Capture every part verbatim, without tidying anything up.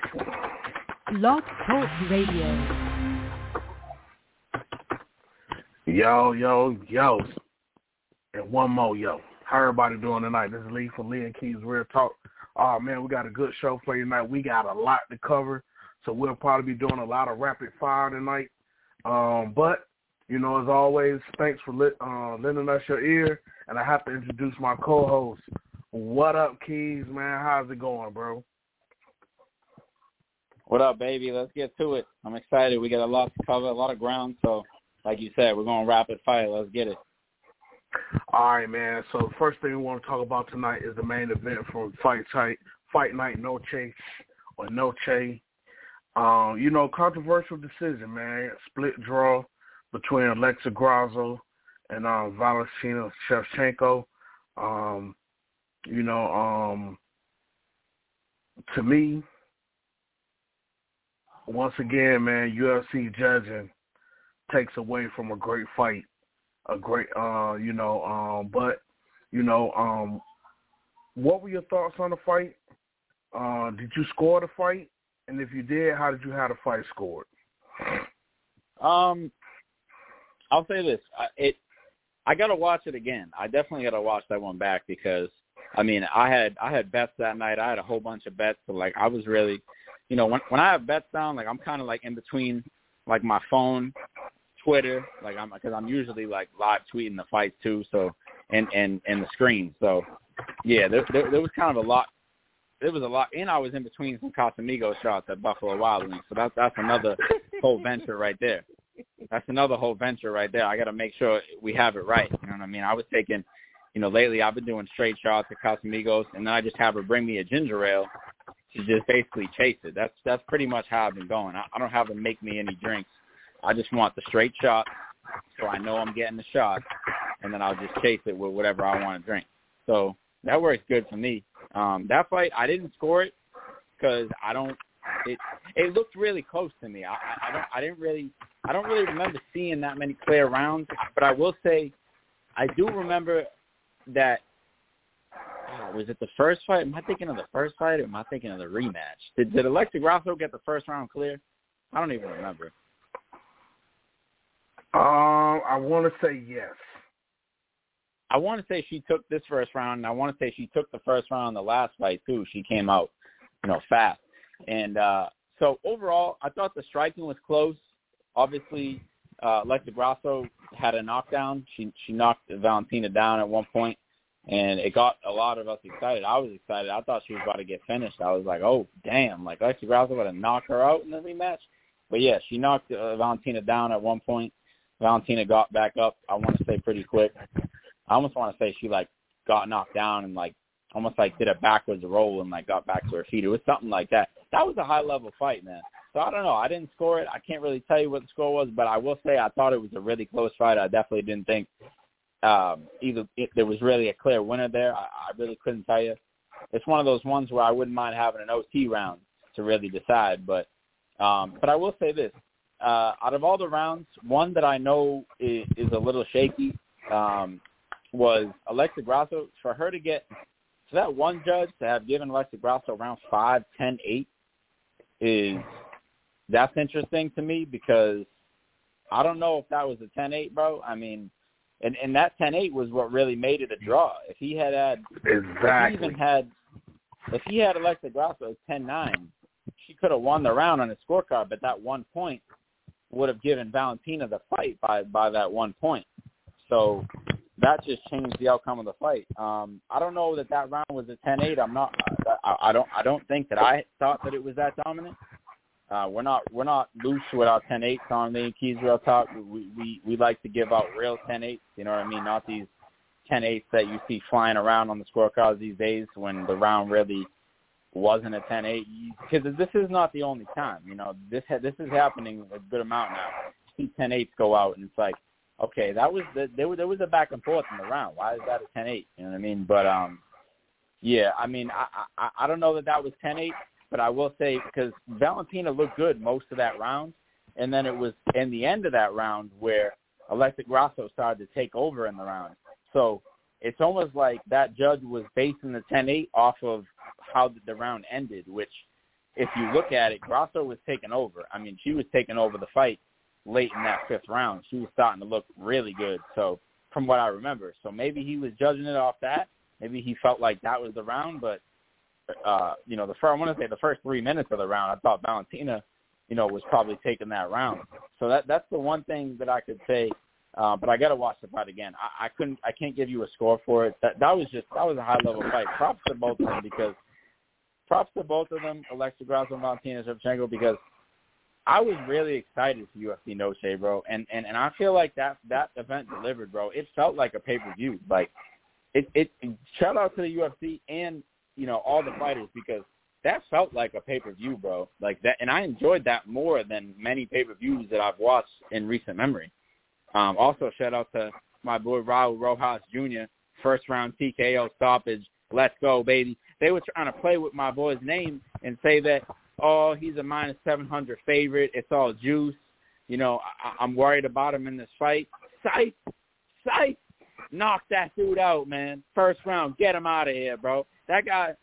Blog Talk Radio. Yo, yo, yo. And one more, yo. How everybody doing tonight? This is Lee from Lee and Keys Real Talk. Oh, man, we got a good show for you tonight. We got a lot to cover, so we'll probably be doing a lot of rapid fire tonight. Um, but, you know, as always, thanks for lit, uh, lending us your ear. And I have to introduce my co-host. What up, Keys, man? How's it going, bro? What up, baby? Let's get to it. I'm excited. We got a lot to cover, a lot of ground. So, like you said, we're going rapid fire. Let's get it. All right, man. So the first thing we want to talk about tonight is the main event from Fight Night, Fight Night Noche or Noche. Um, you know, controversial decision, man. Split draw between Alexa Grasso and um, Valentina Shevchenko. Um, you know, um, to me, once again, man, U F C judging takes away from a great fight. A great, uh, you know, um, but, you know, um, what were your thoughts on the fight? Uh, did you score the fight? And if you did, how did you have the fight scored? Um, I'll say this. I, it, I got to watch it again. I definitely got to watch that one back because, I mean, I had I had bets that night. I had a whole bunch of bets. So, like, I was really, you know, when when I have bets down, like, I'm kind of, like, in between, like, my phone, Twitter, like I'm because I'm usually like live tweeting the fights too, so and and and the screen. So yeah, there, there there was kind of a lot. There was a lot, and I was in between some Casamigos shots at Buffalo Wild Wings. So that's that's another whole venture right there. That's another whole venture right there. I got to make sure we have it right. You know what I mean? I was taking, you know, lately I've been doing straight shots at Casamigos, and then I just have her bring me a ginger ale to just basically chase it. That's that's pretty much how I've been going. I, I don't have to make me any drinks. I just want the straight shot so I know I'm getting the shot, and then I'll just chase it with whatever I want to drink. So that works good for me. Um, that fight, I didn't score it because I don't it, – it looked really close to me. I, I, don't, I didn't really – I don't really remember seeing that many clear rounds, but I will say I do remember that oh, – was it the first fight? Am I thinking of the first fight or am I thinking of the rematch? Did, did Alexa Grasso get the first round clear? I don't even remember. Um, I want to say yes. I want to say she took this first round, and I want to say she took the first round in the last fight, too. She came out, you know, fast. And uh, so, overall, I thought the striking was close. Obviously, uh, Alexa Grasso had a knockdown. She she knocked Valentina down at one point, and it got a lot of us excited. I was excited. I thought she was about to get finished. I was like, oh, damn, like Alexa Grasso would have knocked her out in the rematch. But, yeah, she knocked uh, Valentina down at one point. Valentina got back up, I want to say, pretty quick. I almost want to say she, like, got knocked down and, like, almost, like, did a backwards roll and, like, got back to her feet. It was something like that. That was a high-level fight, man. So, I don't know. I didn't score it. I can't really tell you what the score was, but I will say I thought it was a really close fight. I definitely didn't think um, either it, there was really a clear winner there. I, I really couldn't tell you. It's one of those ones where I wouldn't mind having an O T round to really decide. But, um, but I will say this. Uh, out of all the rounds, one that I know is, is a little shaky um, was Alexa Grasso. For her to get – for that one judge to have given Alexa Grasso around five, ten, eight is – that's interesting to me because I don't know if that was a ten eight, bro. I mean, and, and that ten eight was what really made it a draw. If he had had – exactly. If he even had – if he had Alexa Grasso ten nine, she could have won the round on his scorecard, but that one point – would have given Valentina the fight by, by that one point. So that just changed the outcome of the fight. Um, I don't know that that round was a ten eight. I'm not, I, I don't, I don't think that I thought that it was that dominant. Uh, we're not, we're not loose with our ten eights on the Keys Real Talk. We, we, we like to give out real ten eights. You know what I mean? Not these ten eights that you see flying around on the scorecards these days when the round really wasn't a ten eight, because this is not the only time. You know, this ha- this is happening a good amount now. You see ten eights go out, and it's like, okay, that was the, there was there was a back and forth in the round. Why is that a ten eight? You know what I mean? But um, yeah, I mean, I I, I don't know that that was ten eight, but I will say because Valentina looked good most of that round, and then it was in the end of that round where Alexa Grasso started to take over in the round. So it's almost like that judge was basing the ten eight off of how the round ended, which if you look at it, Grasso was taking over. I mean, she was taking over the fight late in that fifth round. She was starting to look really good. So from what I remember, so maybe he was judging it off that. Maybe he felt like that was the round. But uh, you know, the first, I want to say the first three minutes of the round, I thought Valentina, you know, was probably taking that round. So that that's the one thing that I could say. Uh, but I got to watch the fight again. I, I couldn't, I can't give you a score for it. That that was just that was a high level fight. Props to both of them because. Props to both of them, Alexa Grasso and Valentina Shevchenko, because I was really excited for U F C No Shade, bro. And, and and I feel like that that event delivered, bro. It felt like a pay-per-view. Like, it, it shout out to the U F C and, you know, all the fighters because that felt like a pay-per-view, bro. Like that, and I enjoyed that more than many pay-per-views that I've watched in recent memory. Um, also, shout out to my boy Raul Rojas Junior First round T K O stoppage. Let's go, baby. They were trying to play with my boy's name and say that, oh, he's a minus seven hundred favorite. It's all juice. You know, I- I'm worried about him in this fight. Psych, psych. Knock that dude out, man. First round. Get him out of here, bro. That guy,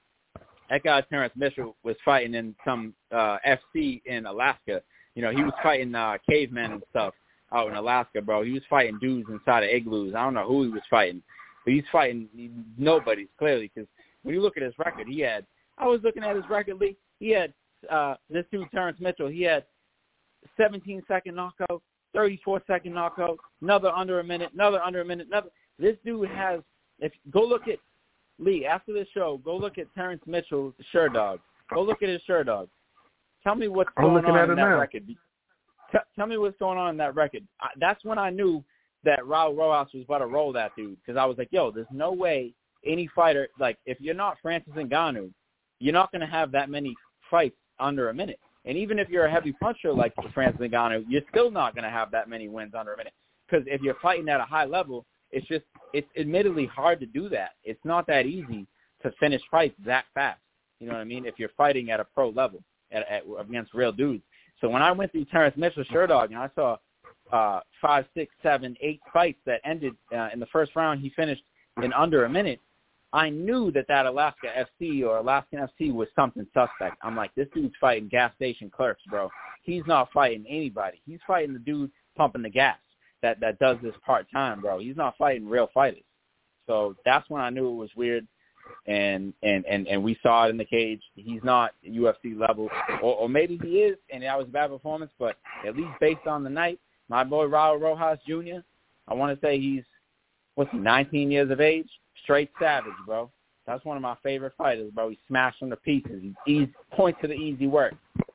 that guy Terrence Mitchell was fighting in some uh, F C in Alaska. You know, he was fighting uh, cavemen and stuff out in Alaska, bro. He was fighting dudes inside of igloos. I don't know who he was fighting. But he's fighting nobody, clearly, because when you look at his record, he had – I was looking at his record, Lee. He had uh, – this dude, Terrence Mitchell, he had seventeen-second knockout, thirty-four-second knockout, another under a minute, another under a minute, another – this dude has – if go look at – Lee, after this show, go look at Terrence Mitchell's Sherdog. Go look at his Sherdog. Tell me what's I'm going on at in that now. record. T- tell me what's going on in that record. I, that's when I knew – that Raul Rojas was about to roll that dude because I was like, yo, there's no way any fighter, like if you're not Francis Ngannou, you're not going to have that many fights under a minute. And even if you're a heavy puncher like Francis Ngannou, you're still not going to have that many wins under a minute because if you're fighting at a high level, it's just, it's admittedly hard to do that. It's not that easy to finish fights that fast. You know what I mean? If you're fighting at a pro level at, at, against real dudes. So when I went through Terrence Mitchell's Sherdog and I saw Uh, five, six, seven, eight fights that ended uh, in the first round, he finished in under a minute. I knew that that Alaska F C or Alaskan F C was something suspect. I'm like, this dude's fighting gas station clerks, bro. He's not fighting anybody. He's fighting the dude pumping the gas that, that does this part-time, bro. He's not fighting real fighters. So that's when I knew it was weird, and, and, and, and we saw it in the cage. He's not U F C level, or, or maybe he is, and that was a bad performance, but at least based on the night, my boy Raul Rojas Junior, I want to say he's, what's he, nineteen years of age? Straight savage, bro. That's one of my favorite fighters, bro. He smashed them to pieces. He easy, points to the easy work.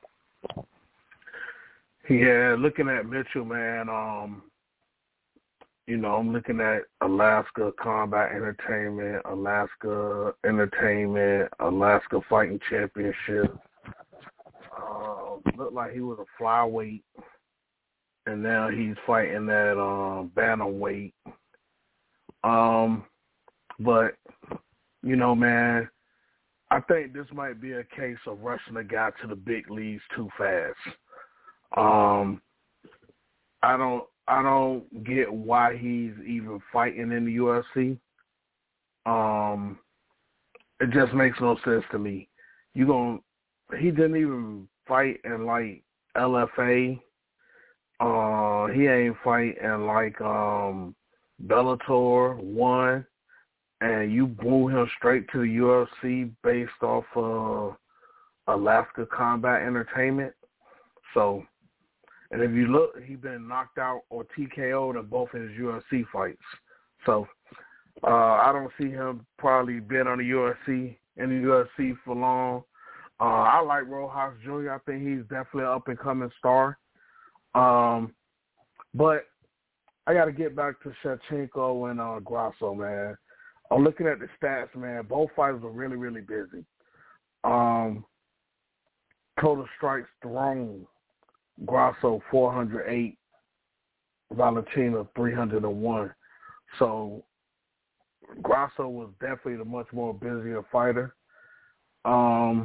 Yeah, looking at Mitchell, man, um, you know, I'm looking at Alaska Combat Entertainment, Alaska Entertainment, Alaska Fighting Championship. Uh, looked like he was a flyweight. And now he's fighting at um, bantamweight. Um, but, you know, man, I think this might be a case of rushing a guy to the big leagues too fast. Um, I don't, I don't get why he's even fighting in the U F C. Um, it just makes no sense to me. You gon' he didn't even fight in like L F A. Uh, he ain't fighting like um, Bellator one, and you blew him straight to the U F C based off of Alaska Combat Entertainment. So, and if you look, he's been knocked out or T K O'd in both of his U F C fights. So, uh, I don't see him probably being on the U F C in the U F C for long. Uh, I like Rojas Junior I think he's definitely an up and coming star. Um, but I got to get back to Shevchenko and uh, Grasso, man. I'm looking at the stats, man. Both fighters are really, really busy. Um, total strikes thrown, Grasso four hundred eight, Valentina three hundred one. So Grasso was definitely the much more busier fighter. Um,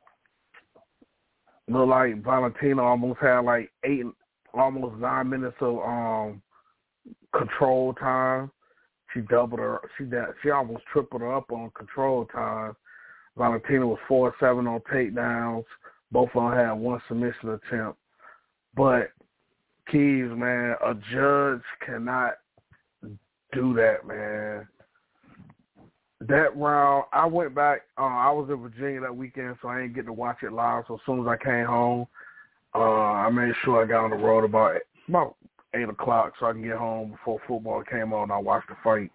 looked like Valentina almost had like eight, almost nine minutes of um, control time. She doubled her. She she almost tripled her up on control time. Valentina was four seven on takedowns. Both of them had one submission attempt. But, Keys, man, a judge cannot do that, man. That round, I went back. Uh, I was in Virginia that weekend, so I didn't get to watch it live. So as soon as I came home, uh, I made sure I got on the road about about eight o'clock so I can get home before football came on. And I watched the fight.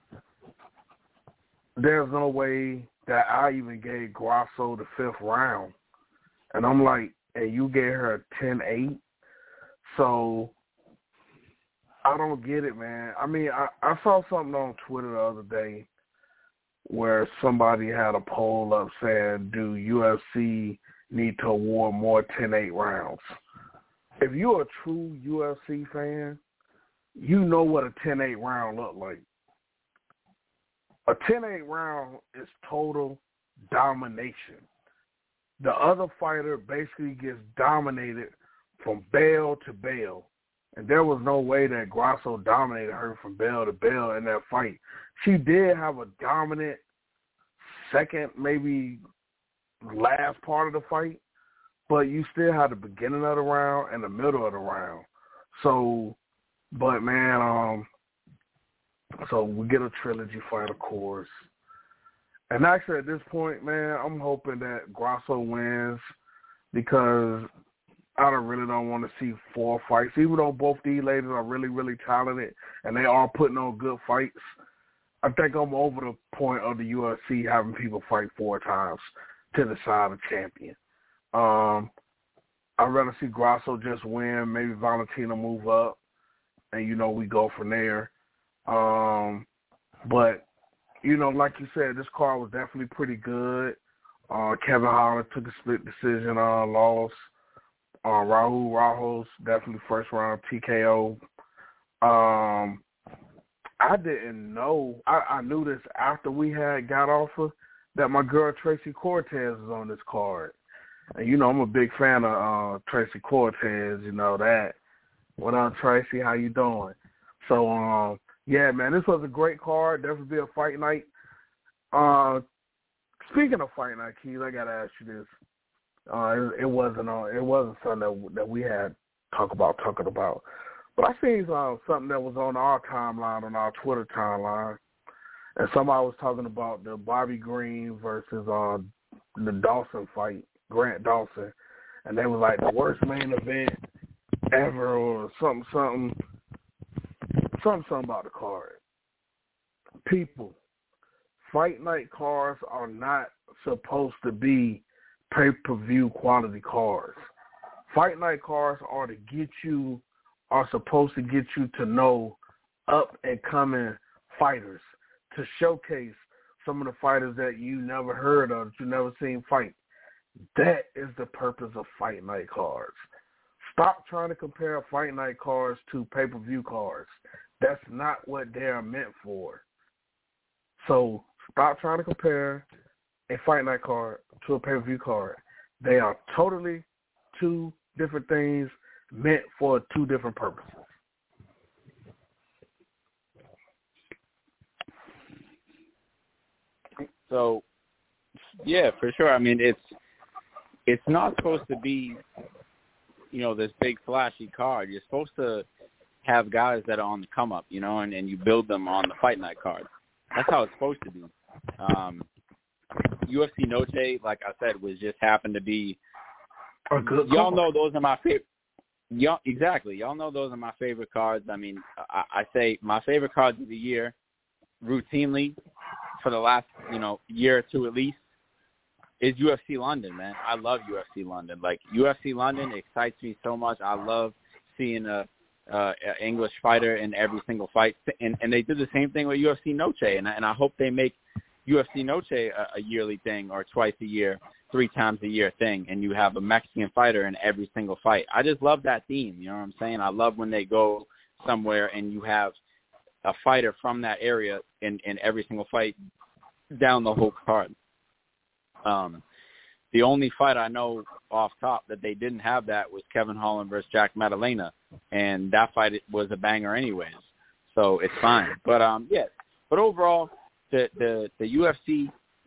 There's no way that I even gave Grasso the fifth round, and I'm like, and you gave her a ten eight. So I don't get it, man. I mean, I, I saw something on Twitter the other day where somebody had a poll up saying, do U F C need to award more ten eight rounds? If you're a true U F C fan, you know what a ten eight round look like. A ten eight round is total domination. The other fighter basically gets dominated from bell to bell. And there was no way that Grasso dominated her from bell to bell in that fight. She did have a dominant second, maybe last part of the fight, but you still had the beginning of the round and the middle of the round. So, but man, um, so we get a trilogy fight, of course. And actually at this point, man, I'm hoping that Grasso wins because I don't really don't want to see four fights. Even though both these ladies are really, really talented and they are putting on good fights, I think I'm over the point of the U F C having people fight four times to decide a champion. Um, I'd rather see Grasso just win, maybe Valentina move up, and, you know, we go from there. Um, but, you know, like you said, this card was definitely pretty good. Uh, Kevin Holland took a split decision uh, loss. Uh, Raul Rojos, definitely first round T K O. Um, I didn't know. I, I knew this after we had got off of that my girl Tracy Cortez is on this card. And, you know, I'm a big fan of uh, Tracy Cortez, you know that. What up, Tracy? How you doing? So, um, yeah, man, this was a great card. Definitely be a fight night. Uh, speaking of fight night, Keith, I got to ask you this. Uh, it, it wasn't uh, it wasn't something that, that we had talk about talking about, but I seen uh, something that was on our timeline, on our Twitter timeline, and somebody was talking about the Bobby Green versus uh, the Dawson fight, Grant Dawson, and they was like the worst main event ever, or something, something, something, something about the card. People, fight night cards are not supposed to be pay-per-view quality cards. Fight night cards are to get you, are supposed to get you to know up and coming fighters, to showcase some of the fighters that you never heard of, that you never seen fight. That is the purpose of fight night cards. Stop trying to compare fight night cards to pay-per-view cards. That's not what they are meant for. So stop trying to compare a fight night card to a pay-per-view card. They are totally two different things meant for two different purposes. So, yeah, for sure. I mean, it's it's not supposed to be, you know, this big flashy card. You're supposed to have guys that are on the come up, you know, and, and you build them on the fight night card. That's how it's supposed to be. Um, U F C Noche, like I said, was just happened to be. A good y'all card. know those are my favorite. Y'all, exactly. Y'all know those are my favorite cards. I mean, I, I say my favorite cards of the year, routinely, for the last, you know, year or two at least, is U F C London, man. I love U F C London. Like, U F C London excites me so much. I love seeing a, uh, an English fighter in every single fight. And, and they did the same thing with U F C Noche, and I, and I hope they make U F C Noche a, a yearly thing, or twice a year, three times a year thing, and you have a Mexican fighter in every single fight. I just love that theme, you know what I'm saying? I love when they go somewhere and you have a fighter from that area in, in every single fight down the whole card. Um, the only fight I know off top that they didn't have that was Kevin Holland versus Jack Maddalena, and that fight was a banger anyways, so it's fine. But, um, yeah, but overall, the, the, the U F C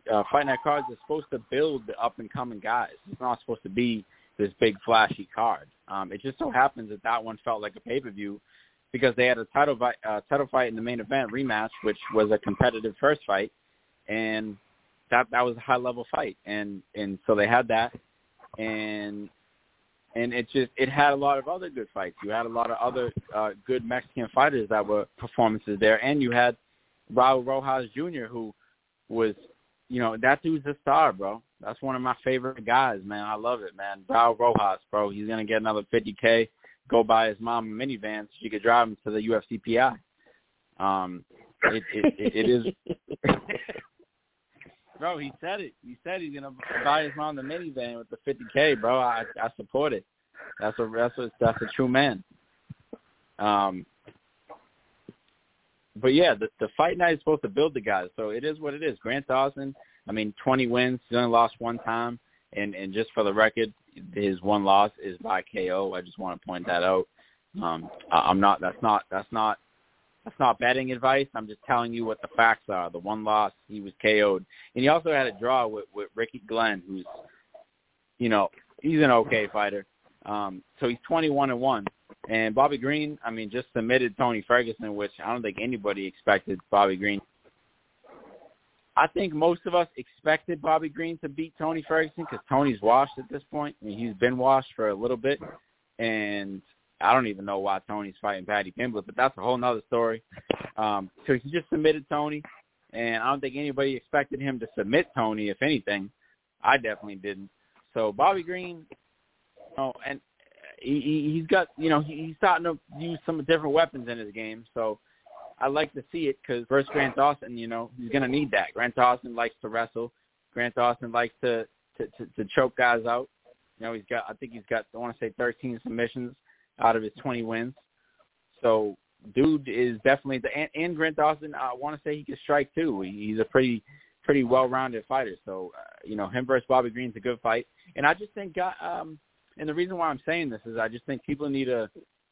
uh, Fight Night cards are supposed to build the up-and-coming guys. It's not supposed to be this big, flashy card. Um, it just so happens that that one felt like a pay-per-view because they had a title, vi- uh, title fight in the main event rematch, which was a competitive first fight, and that that was a high-level fight. And, and so they had that, and and it just it had a lot of other good fights. You had a lot of other uh, good Mexican fighters that were performances there, and you had Raul Rojas Junior, who was, you know, that dude's a star, bro. That's one of my favorite guys, man. I love it, man. Raul Rojas, bro. He's going to get another fifty K, go buy his mom a minivan so she could drive him to the U F C P I. Um, it, it, it, it is. Bro, he said it. He said he's going to buy his mom the minivan with the fifty K, bro. I, I support it. That's a, that's a, that's a true man. Um, But, yeah, the, the fight night is supposed to build the guys, so it is what it is. Grant Dawson, I mean, twenty wins. He's only lost one time, and, and just for the record, his one loss is by K O. I just want to point that out. Um, I, I'm not. That's not. That's not. That's not betting advice. I'm just telling you what the facts are. The one loss, he was K O'd, and he also had a draw with, with Ricky Glenn, who's, you know, he's an okay fighter. Um, so he's twenty-one and one. And Bobby Green, I mean, just submitted Tony Ferguson, which I don't think anybody expected Bobby Green. I think most of us expected Bobby Green to beat Tony Ferguson because Tony's washed at this point. I mean, he's been washed for a little bit, and I don't even know why Tony's fighting Paddy Pimblett, but that's a whole nother story. Um, so he just submitted Tony, and I don't think anybody expected him to submit Tony, if anything. I definitely didn't. So Bobby Green, oh, and he, he, he's got, you know, he, he's starting to use some different weapons in his game, so I like to see it because versus Grant Dawson, you know, he's going to need that. Grant Dawson likes to wrestle. Grant Dawson likes to, to, to, to choke guys out. You know, he's got, I think he's got, I want to say thirteen submissions out of his twenty wins. So, dude is definitely, the, and, and Grant Dawson, I want to say he can strike too. He's a pretty, pretty well-rounded fighter. So, uh, you know, him versus Bobby Green's a good fight. And I just think, um, and the reason why I'm saying this is I just think people need to,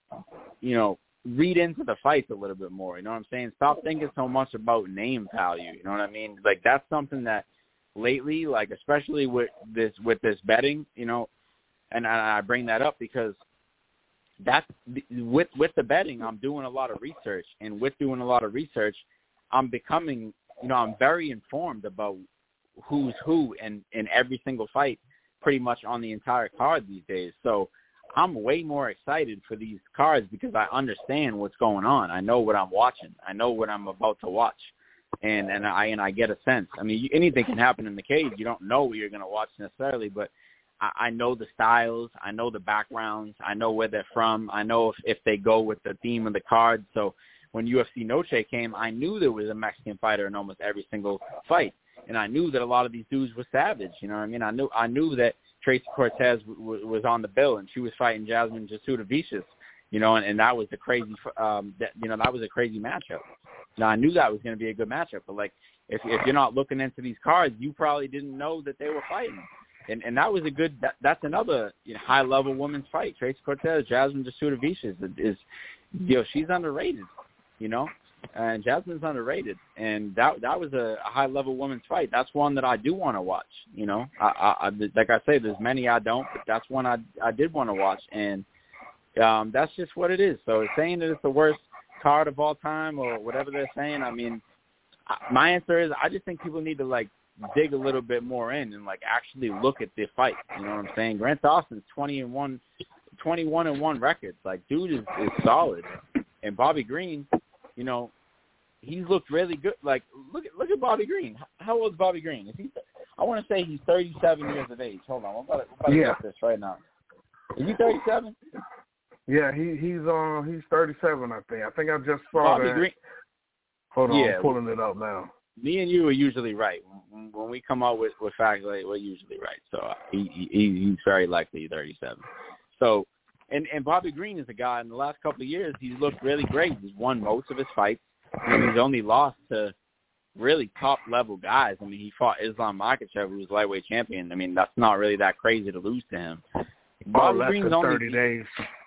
you know, read into the fights a little bit more. You know what I'm saying? Stop thinking so much about name value. You know what I mean? Like, that's something that lately, like, especially with this, with this betting, you know, and I bring that up because that's with, with the betting, I'm doing a lot of research, and with doing a lot of research, I'm becoming, you know, I'm very informed about who's who in, in every single fight pretty much on the entire card these days. So I'm way more excited for these cards because I understand what's going on. I know what I'm watching. I know what I'm about to watch, and and I and I get a sense. I mean, anything can happen in the cage. You don't know what you're going to watch necessarily, but I, I know the styles. I know the backgrounds. I know where they're from. I know if, if they go with the theme of the card. So when U F C Noche came, I knew there was a Mexican fighter in almost every single fight, and I knew that a lot of these dudes were savage. You know what I mean? I knew I knew that Tracy Cortez w- w- was on the bill, and she was fighting Jasmine Jasudavicius, you know, and, and that was a crazy, um, that, you know, that was a crazy matchup. Now, I knew that was going to be a good matchup, but, like, if, if you're not looking into these cards, you probably didn't know that they were fighting. And and that was a good, that, that's another, you know, high-level women's fight. Tracy Cortez, Jasmine Jasudavicius is, is, you know, she's underrated, you know. And Jasmine's underrated, and that that was a, a high-level women's fight. That's one that I do want to watch, you know. I, I, I, like I say, there's many I don't, but that's one I, I did want to watch, and um, that's just what it is. So saying that it's the worst card of all time or whatever they're saying, I mean, I, my answer is I just think people need to, like, dig a little bit more in and, like, actually look at the fight. You know what I'm saying? Grant Dawson's twenty and one, twenty-one and one records. Like, dude is, is solid. And Bobby Green, you know, he's looked really good. Like, look at look at Bobby Green. How old is Bobby Green? Is he? I want to say he's thirty-seven years of age. Hold on, I'm about to, I'm about to yeah. look this right now. Is he thirty-seven? Yeah, he he's uh he's thirty-seven. I think. I think I just saw Bobby that. Green. Hold on, Yeah, I'm pulling it up now. Me and you are usually right when, when we come out with with facts. Like, we're usually right. So uh, he, he he's very likely thirty-seven. So. And and Bobby Green is a guy in the last couple of years, he's looked really great. He's won most of his fights. I mean, he's only lost to really top-level guys. I mean, he fought Islam Makhachev, who was lightweight champion. I mean, that's not really that crazy to lose to him. Bobby less Green's than only, thirty days.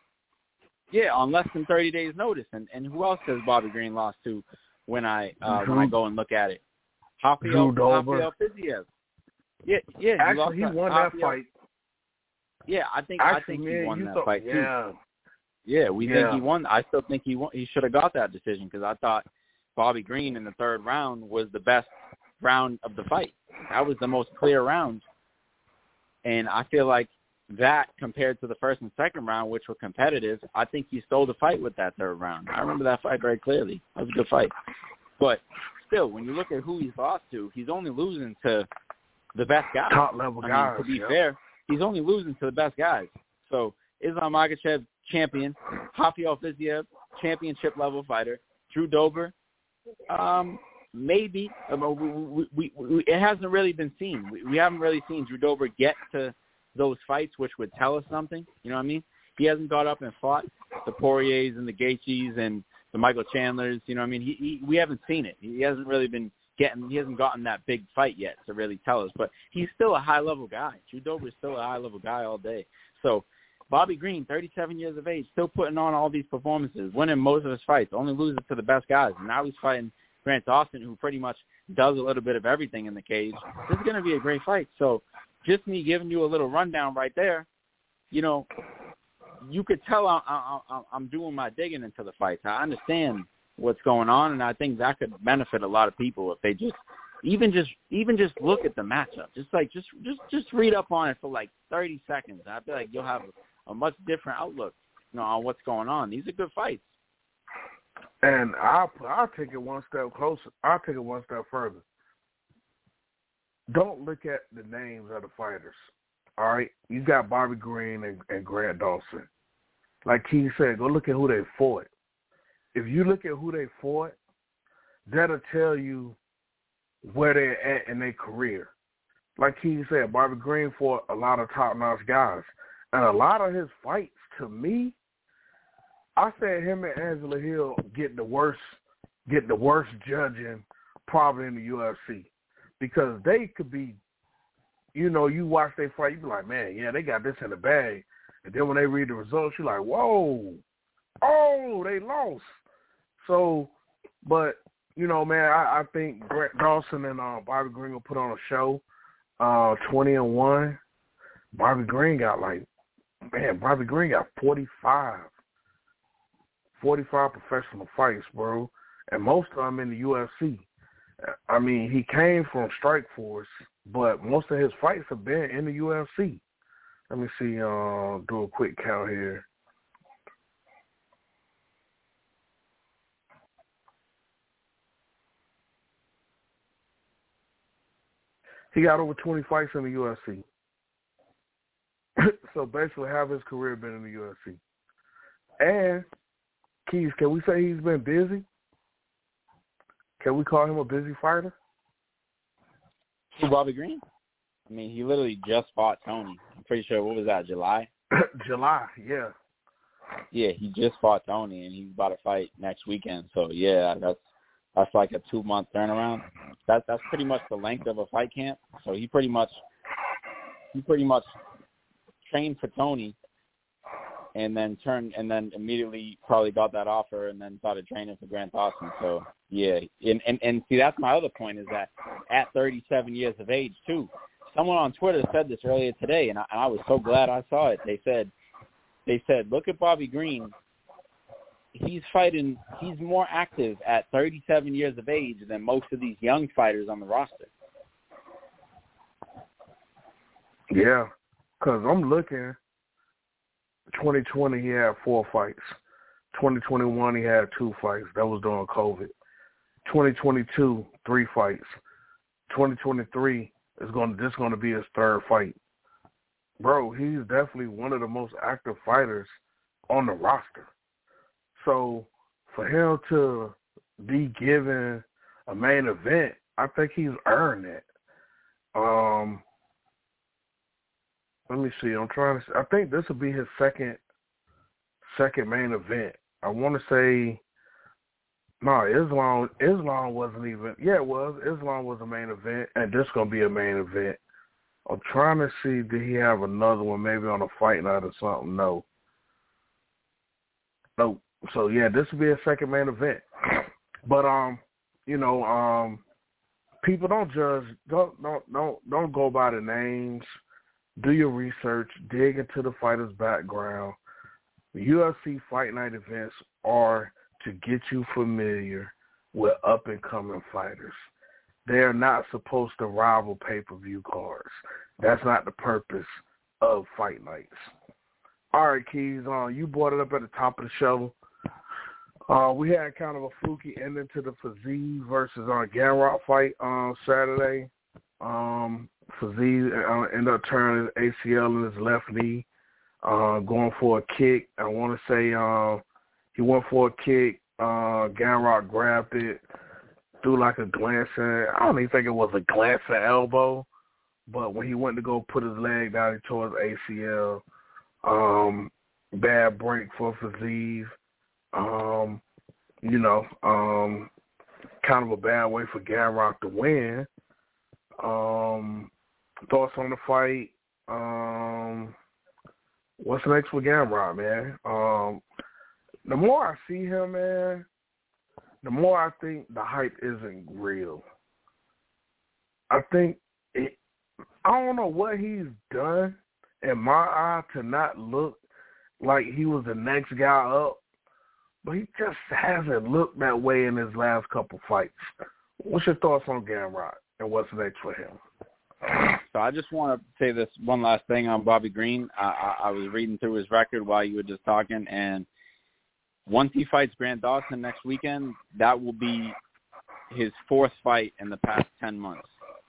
Yeah, on less than thirty days' notice. And and who else has Bobby Green lost to when I uh, mm-hmm. when I go and look at it? Rafael, Drew Dober. Rafael Fiziev. Yeah, yeah. He Actually, lost he that. won Rafael, that fight. Yeah, I think Actually, I think man, he won you that thought, fight too. yeah. Yeah, we yeah. think he won. I still think he won. He should have got that decision because I thought Bobby Green in the third round was the best round of the fight. That was the most clear round. And I feel like that compared to the first and second round, which were competitive, I think he stole the fight with that third round. I remember that fight very clearly. That was a good fight. But still, when you look at who he's lost to, he's only losing to the best guys. Top level I guys. mean, to be yep. fair, he's only losing to the best guys. So Islam Makhachev, champion. Rafael Fiziev, championship level fighter. Drew Dober, um, maybe. We, we, we, it hasn't really been seen. We, we haven't really seen Drew Dober get to those fights, which would tell us something. You know what I mean? He hasn't got up and fought the Poiriers and the Gaethjes and the Michael Chandlers. You know what I mean? He, he, we haven't seen it. He hasn't really been getting. He hasn't gotten that big fight yet to really tell us. But he's still a high level guy. Drew Dober is still a high level guy all day. So Bobby Green, thirty-seven years of age, still putting on all these performances, winning most of his fights, only losing to the best guys. And now he's fighting Grant Dawson, who pretty much does a little bit of everything in the cage. This is going to be a great fight. So just me giving you a little rundown right there, you know, you could tell I, I, I, I'm doing my digging into the fights. I understand what's going on, and I think that could benefit a lot of people if they just even just even just look at the matchup. Just like just just just read up on it for like thirty seconds. I feel like you'll have a much different outlook, you know, on what's going on. These are good fights. And I'll I'll take it one step closer. I'll take it one step further. Don't look at the names of the fighters. All right, you got Bobby Green and, and Grant Dawson. Like Keith said, go look at who they fought. If you look at who they fought, that'll tell you where they're at in their career. Like Keith said, Bobby Green fought a lot of top-notch guys. And a lot of his fights, to me, I said him and Angela Hill get the worst, get the worst judging probably in the U F C, because they could be, you know, you watch their fight, you be like, man, yeah, they got this in the bag, and then when they read the results, you're like, whoa, oh, they lost. So, but you know, man, I, I think Grant Dawson and uh, Bobby Green will put on a show, uh, twenty and one. Bobby Green got like. Man, Bobby Green got forty-five, forty-five professional fights, bro, and most of them in the U F C. I mean, he came from Strikeforce, but most of his fights have been in the U F C. Let me see, uh, do a quick count here. He got over twenty fights in the U F C. So basically, half his career been in the U F C. And Keith, can we say he's been busy? Can we call him a busy fighter? Who, Bobby Green? I mean, he literally just fought Tony. I'm pretty sure, what was that, July? July, yeah. Yeah, he just fought Tony, and he's about to fight next weekend. So, yeah, that's that's like a two-month turnaround. That, that's pretty much the length of a fight camp. So he pretty much he pretty much trained for Tony, and then turned, and then immediately probably got that offer, and then started training for Grant Dawson. So yeah, and and, and see, that's my other point, is that at thirty-seven years of age too. Someone on Twitter said this earlier today, and I, and I was so glad I saw it. They said, they said, look at Bobby Green. He's fighting. He's more active at thirty-seven years of age than most of these young fighters on the roster. Yeah. Because I'm looking, twenty twenty he had four fights. twenty twenty-one he had two fights. That was during COVID. twenty twenty-two, three fights. twenty twenty-three is going to, this is going to be his third fight. Bro, he's definitely one of the most active fighters on the roster. So for him to be given a main event, I think he's earned it. Um... Let me see. I'm trying to. I think this will be his second, second main event. I want to say, no, Islam. Islam wasn't even. Yeah, it was. Islam was a main event, and this gonna be a main event. I'm trying to see. Did he have another one? Maybe on a fight night or something? No. No. So yeah, this will be a second main event. But um, you know, um, people don't judge. Don't don't don't don't go by the names. Do your research. Dig into the fighter's background. U F C Fight Night events are to get you familiar with up and coming fighters. They are not supposed to rival pay-per-view cards. That's not the purpose of fight nights. All right, Keys, uh, you brought it up at the top of the show. Uh, we had kind of a fluky ending to the Fiziev versus uh, Gamrot fight on Saturday. Um, Fiziev uh, ended up turning his A C L in his left knee, uh, going for a kick. I want to say uh, he went for a kick. Uh, Gamrot grabbed it, threw like a glancing, I don't even think it was a glancing elbow, but when he went to go put his leg down, he tore his A C L. Um, bad break for Fiziev. Um, you know, um, kind of a bad way for Gamrot to win. Um, thoughts on the fight? Um, what's next for Gamrot, man? Um, the more I see him, man, the more I think the hype isn't real. I think it, I don't know what he's done in my eye to not look like he was the next guy up, but he just hasn't looked that way in his last couple fights. What's your thoughts on Gamrot and what's next for him? So I just want to say this one last thing on Bobby Green. I, I, I was reading through his record while you were just talking, and once he fights Grant Dawson next weekend, that will be his fourth fight in the past ten months.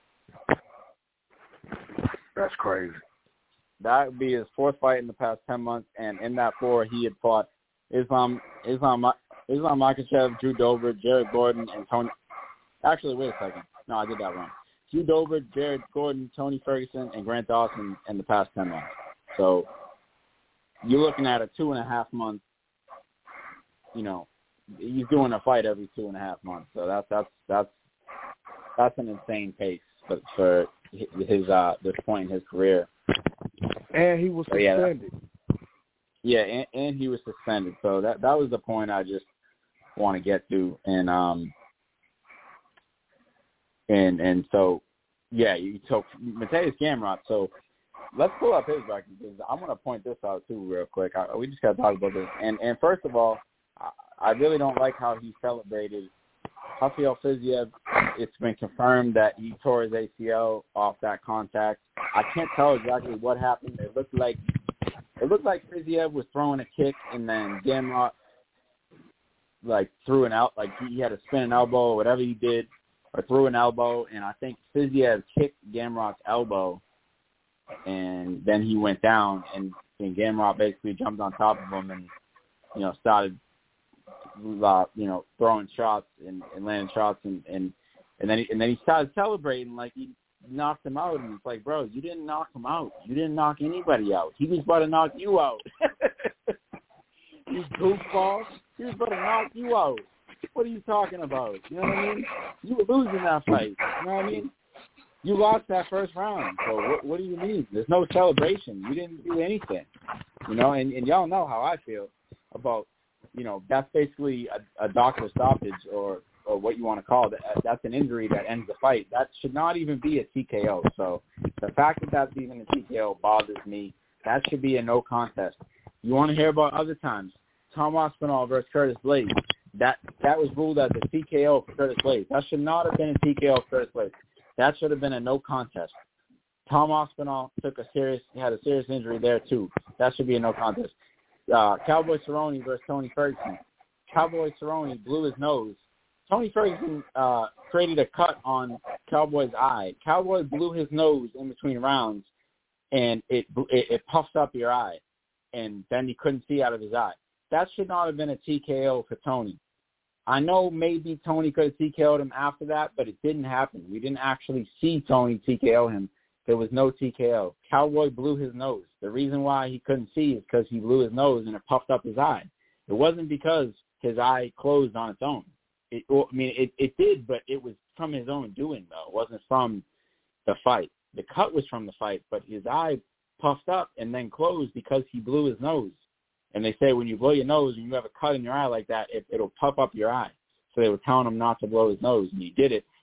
That's crazy. That would be his fourth fight in the past ten months, and in that four, he had fought Islam Islam Islam Makhachev, Drew Dober, Jared Gordon, and Tony. Actually, wait a second. No, I did that wrong. Drew Dober, Jared Gordon, Tony Ferguson, and Grant Dawson in the past ten months. So you're looking at a two and a half month. You know, he's doing a fight every two and a half months. So that's that's that's that's an insane pace for, for his uh this point in his career. And he was so, yeah, suspended. Yeah, and, and he was suspended. So that that was the point I just want to get to. And um and and so yeah, you took Mateusz Gamrot. So let's pull up his record because I'm going to point this out too real quick. I, we just got to talk about this. And and first of all, I, I really don't like how he celebrated. Rafael Fiziev, it's been confirmed that he tore his A C L off that contact. I can't tell exactly what happened. It looked like it looked like Fiziev was throwing a kick, and then Gamrot like threw an out, like he had a spinning elbow or whatever he did, or threw an elbow, and I think Fiziev kicked Gamrot's elbow, and then he went down, and, and Gamrot basically jumped on top of him and you know started. Uh, you know, throwing shots and, and landing shots, and, and and then he, and then he started celebrating like he knocked him out, and it's like, bro, you didn't knock him out. You didn't knock anybody out. He was about to knock you out. You goofball. He was about to knock you out. What are you talking about? You know what I mean? You were losing that fight. You know what I mean? You lost that first round. So what, what do you mean? There's no celebration. You didn't do anything. You know, and, and y'all know how I feel about. You know, that's basically a, a doctor stoppage or, or what you want to call it. That's an injury that ends the fight. That should not even be a T K O. So the fact that that's even a T K O bothers me. That should be a no contest. You want to hear about other times? Tom Aspinall versus Curtis Blades. That that was ruled as a T K O for Curtis Blades. That should not have been a T K O for Curtis Blades. That should have been a no contest. Tom Aspinall took a serious, had a serious injury there too. That should be a no contest. Uh, Cowboy Cerrone versus Tony Ferguson. Cowboy Cerrone blew his nose. Tony Ferguson uh, created a cut on Cowboy's eye. Cowboy blew his nose in between rounds, and it, it it puffed up your eye, and then he couldn't see out of his eye. That should not have been a T K O for Tony. I know maybe Tony could have T K O'd him after that, but it didn't happen. We didn't actually see Tony T K O him. There was no T K O. Cowboy blew his nose. The reason why he couldn't see is because he blew his nose and it puffed up his eye. It wasn't because his eye closed on its own. It, I mean, it, it did, but it was from his own doing, though. It wasn't from the fight. The cut was from the fight, but his eye puffed up and then closed because he blew his nose. And they say when you blow your nose and you have a cut in your eye like that, it, it'll puff up your eye. So they were telling him not to blow his nose, and he did it.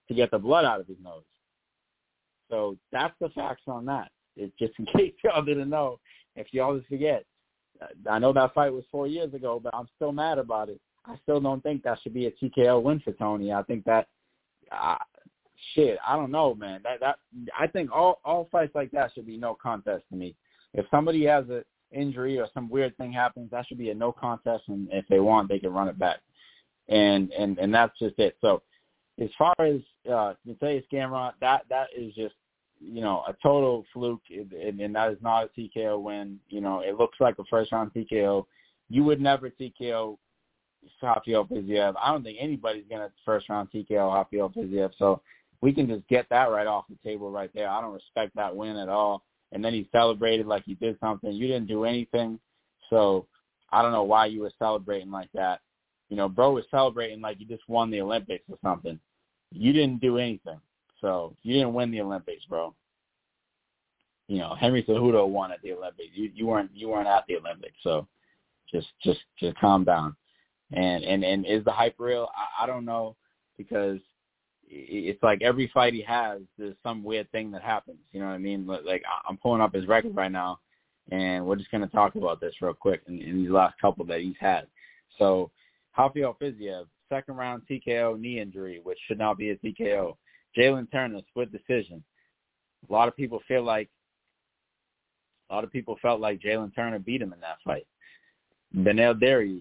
to get the blood out of his nose. So that's the facts on that. It's just in case y'all didn't know, if you always forget. I know that fight was four years ago, but I'm still mad about it. I still don't think that should be a T K O win for Tony. I think that, uh, shit, I don't know, man. That that I think all, all fights like that should be no contest to me. If somebody has an injury or some weird thing happens, that should be a no contest, and if they want, they can run it back. And and, and that's just it. So as far as uh, Mateusz Gamrot, that that is just, you know, a total fluke, and, and that is not a T K O win. You know, it looks like a first-round T K O. You would never T K O Rafael Fiziev. I don't think anybody's going to first-round T K O Rafael Fiziev. So we can just get that right off the table right there. I don't respect that win at all. And then he celebrated like he did something. You didn't do anything. So I don't know why you were celebrating like that. You know, bro was celebrating like you just won the Olympics or something. You didn't do anything. So you didn't win the Olympics, bro. You know, Henry Cejudo won at the Olympics. You you weren't you weren't at the Olympics. So just just just calm down. And and, and is the hype real? I, I don't know, because it's like every fight he has, there's some weird thing that happens. You know what I mean? Like, I'm pulling up his record right now, and we're just going to talk about this real quick in, in these last couple that he's had. So Rafael Fiziev, second round T K O knee injury, which should not be a T K O. Jalen Turner, split decision. A lot of people feel like, a lot of people felt like Jalen Turner beat him in that fight. Beneil Dariush.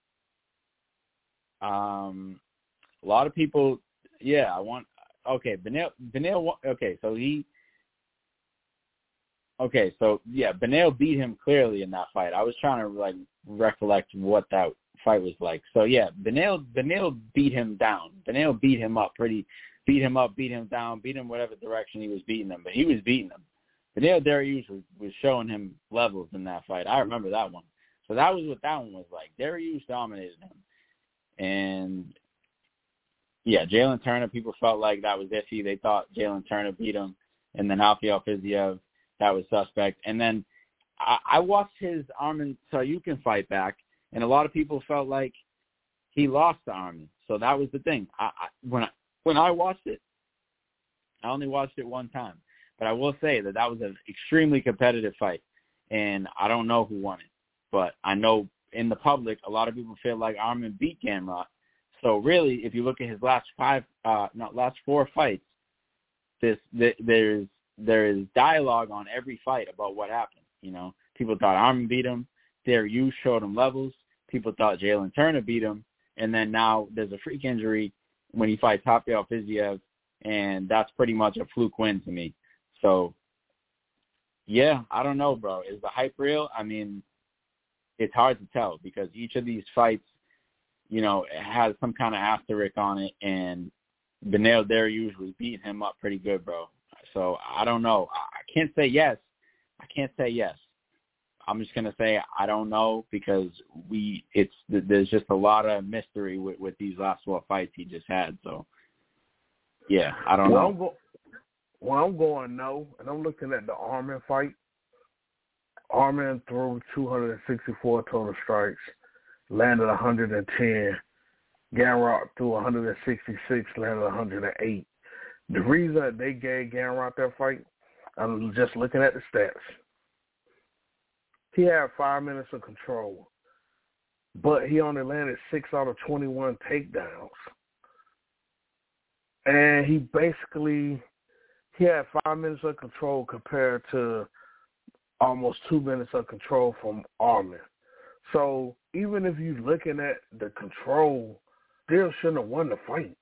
Um, a lot of people, yeah, I want, okay, Beneil, Beneil, okay, so he, okay, so, yeah, Beneil beat him clearly in that fight. I was trying to, like, recollect what that fight was like. So, yeah, Beneil, Beneil beat him down. Beneil beat him up pretty, beat him up, beat him down, beat him whatever direction he was beating him, but he was beating him. Beneil Dariush was, was showing him levels in that fight. I remember that one. So that was what that one was like. Dariush dominated him. And, yeah, Jalen Turner, people felt like that was iffy. They thought Jalen Turner beat him. And then Rafael Fiziev, that was suspect. And then I, I watched his Arman Tsarukyan fight back, and a lot of people felt like he lost to Arman. So that was the thing. I, I, when I when I watched it, I only watched it one time. But I will say that that was an extremely competitive fight, and I don't know who won it. But I know in the public, a lot of people feel like Arman beat Gamrot. So really, if you look at his last five, uh, not last four fights, this th- there's there is dialogue on every fight about what happened. You know, people thought Arman beat him. Dariush showed him levels. People thought Jalen Turner beat him, and then now there's a freak injury when he fights Rafael Fiziev, and that's pretty much a fluke win to me. So, yeah, I don't know, bro. Is the hype real? I mean, it's hard to tell because each of these fights, you know, has some kind of asterisk on it, and Beneil Dariush was beating him up pretty good, bro. So I don't know. I can't say yes. I can't say yes. I'm just gonna say I don't know because we it's there's just a lot of mystery with, with these last four fights he just had. So yeah, I don't well, know. I'm go- well, I'm going no, and I'm looking at the Arman fight. Arman threw two hundred sixty-four total strikes, landed one hundred ten. Gamrot threw one hundred sixty-six, landed one hundred eight. The reason that they gave Gamrot that fight, I'm just looking at the stats. He had five minutes of control, but he only landed six out of twenty-one takedowns. And he basically, he had five minutes of control compared to almost two minutes of control from Arman. So even if you're looking at the control, still shouldn't have won the fight.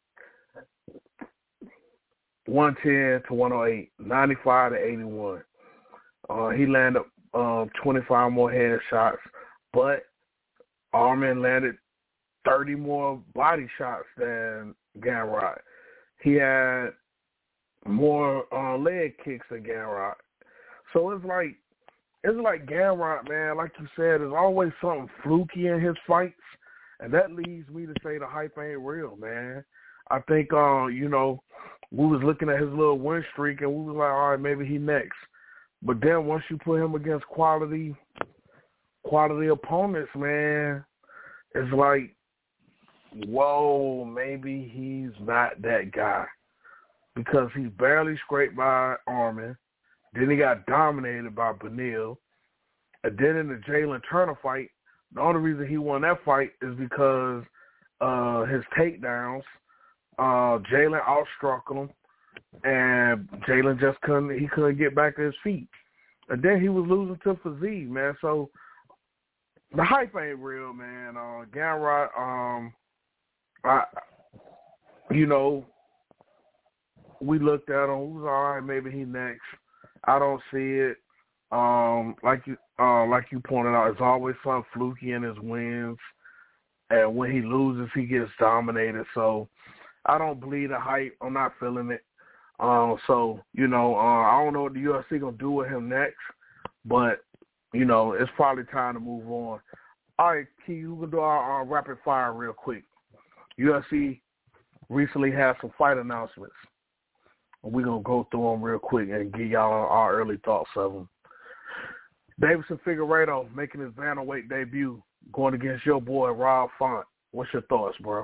one ten to one oh eight, ninety-five to eighty-one. Uh, he landed um, twenty-five more headshots, but Arman landed thirty more body shots than Gamrot. He had more uh, leg kicks than Gamrot. So it's like, it's like Gamrot, man, like you said, there's always something fluky in his fights, and that leads me to say the hype ain't real, man. I think, uh, you know, we was looking at his little win streak, and we was like, all right, maybe he next. But then once you put him against quality, quality opponents, man, it's like whoa, maybe he's not that guy because he barely scraped by Arman. Then he got dominated by Beneil. And then in the Jalen Turner fight, the only reason he won that fight is because uh, his takedowns, uh, Jalen outstruck him, and Jalen just couldn't, he couldn't get back to his feet. And then he was losing to Fiziev, man. So the hype ain't real, man. Uh, Gamrot, um, I, you know, we looked at him. We was all right. Maybe he next. I don't see it. Um, like you, uh, like you pointed out, it's always something fluky in his wins, and when he loses, he gets dominated. So I don't believe the hype. I'm not feeling it. Uh, so you know, uh, I don't know what the U F C gonna do with him next, but you know, it's probably time to move on. All right, Key, we can do our, our rapid fire real quick. U F C recently had some fight announcements. We're going to go through them real quick and give y'all our early thoughts of them. Deiveson Figueiredo making his bantamweight debut, going against your boy, Rob Font. What's your thoughts, bro?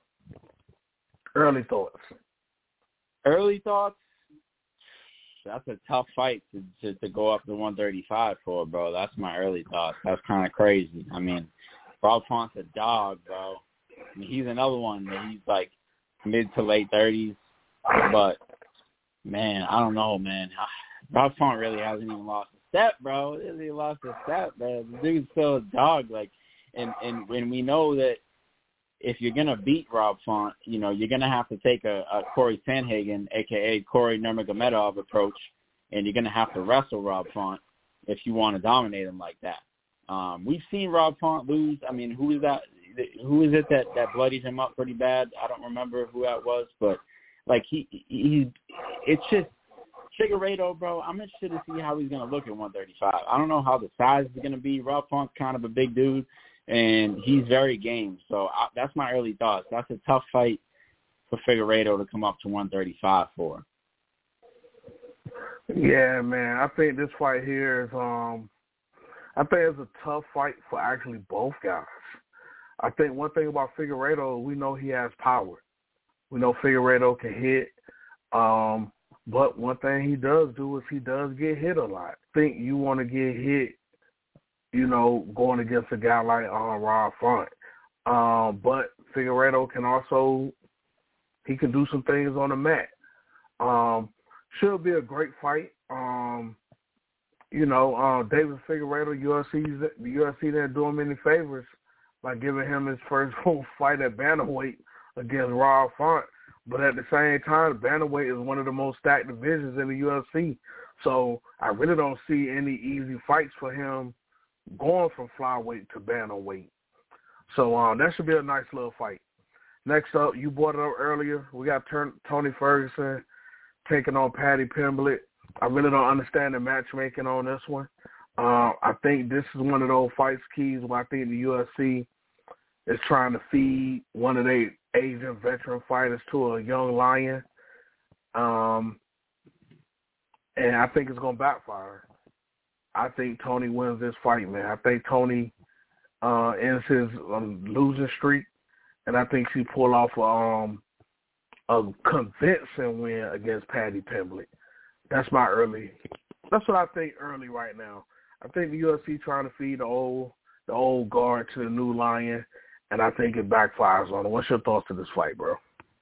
Early thoughts. Early thoughts? That's a tough fight to, to, to go up to one thirty-five for, bro. That's my early thoughts. That's kind of crazy. I mean, Rob Font's a dog, bro. I mean, he's another one that he's like mid to late thirties, but man, I don't know, man. Rob Font really hasn't even lost a step, bro. He hasn't even lost a step, bro. The dude's still a dog. Like, and, and when we know that if you're going to beat Rob Font, you know, you're going to have to take a, a Corey Sandhagen, a k a. Corey Nurmagomedov approach, and you're going to have to wrestle Rob Font if you want to dominate him like that. Um, we've seen Rob Font lose. I mean, who is that? Who is it that, that bloodied him up pretty bad? I don't remember who that was, but like he, he, it's just Figueiredo, bro. I'm interested to see how he's going to look at one thirty-five. I don't know how the size is going to be. Rob Font's kind of a big dude, and he's very game. So I, that's my early thoughts. That's a tough fight for Figueiredo to come up to one thirty-five for. Yeah, man. I think this fight here is, um, I think it's a tough fight for actually both guys. I think one thing about Figueiredo, we know he has power. We know Figueiredo can hit, um, but one thing he does do is he does get hit a lot. I think you want to get hit, you know, going against a guy like uh, Rob Font. Um, but Figueiredo can also, he can do some things on the mat. Um, should be a great fight. Um, you know, uh, David Figueiredo, U F C's, the U F C didn't do him any favors by giving him his first full fight at bantamweight against Rob Font. But at the same time, bantamweight is one of the most stacked divisions in the U F C. So I really don't see any easy fights for him going from flyweight to bantamweight. So um, that should be a nice little fight. Next up, you brought it up earlier. We got Tony Ferguson taking on Paddy Pimblett. I really don't understand the matchmaking on this one. Uh, I think this is one of those fights, Keys, where I think the U F C is trying to feed one of their Asian veteran fighters to a young lion. Um, and I think it's going to backfire. I think Tony wins this fight, man. I think Tony uh, ends his um, losing streak, and I think he pull off um, a convincing win against Paddy Pimblett. That's my early. That's what I think early right now. I think the U F C trying to feed the old the old guard to the new lion, and I think it backfires on him. What's your thoughts to this fight, bro?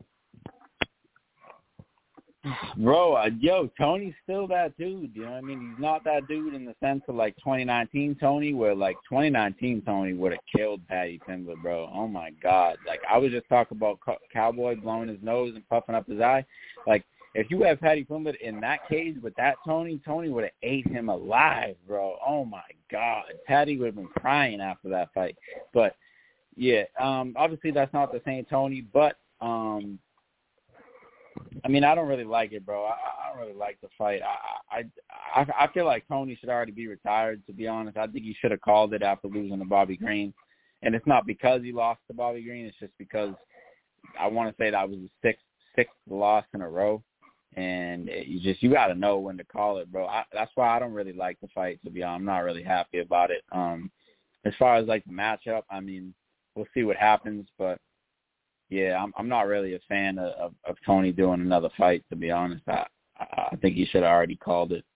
Bro, uh, yo, Tony's still that dude. You know what I mean? He's not that dude in the sense of like twenty nineteen Tony, where like twenty nineteen Tony would have killed Paddy Pimblett, bro. Oh my God! Like I was just talking about Co- Cowboy blowing his nose and puffing up his eye. Like if you have Paddy Pimblett in that cage with that Tony, Tony would have ate him alive, bro. Oh my God, Paddy would have been crying after that fight. But yeah, um, obviously that's not the same Tony, but um. I mean, I don't really like it, bro. I, I don't really like the fight. I, I I feel like Tony should already be retired, to be honest. I think he should have called it after losing to Bobby Green. And it's not because he lost to Bobby Green. It's just because I want to say that was his sixth, sixth loss in a row. And it, you just, you got to know when to call it, bro. I, that's why I don't really like the fight, to be honest. I'm not really happy about it. Um, as far as, like, the matchup, I mean, we'll see what happens, but yeah, I'm, I'm not really a fan of, of, of Tony doing another fight, to be honest. I, I think he should have already called it.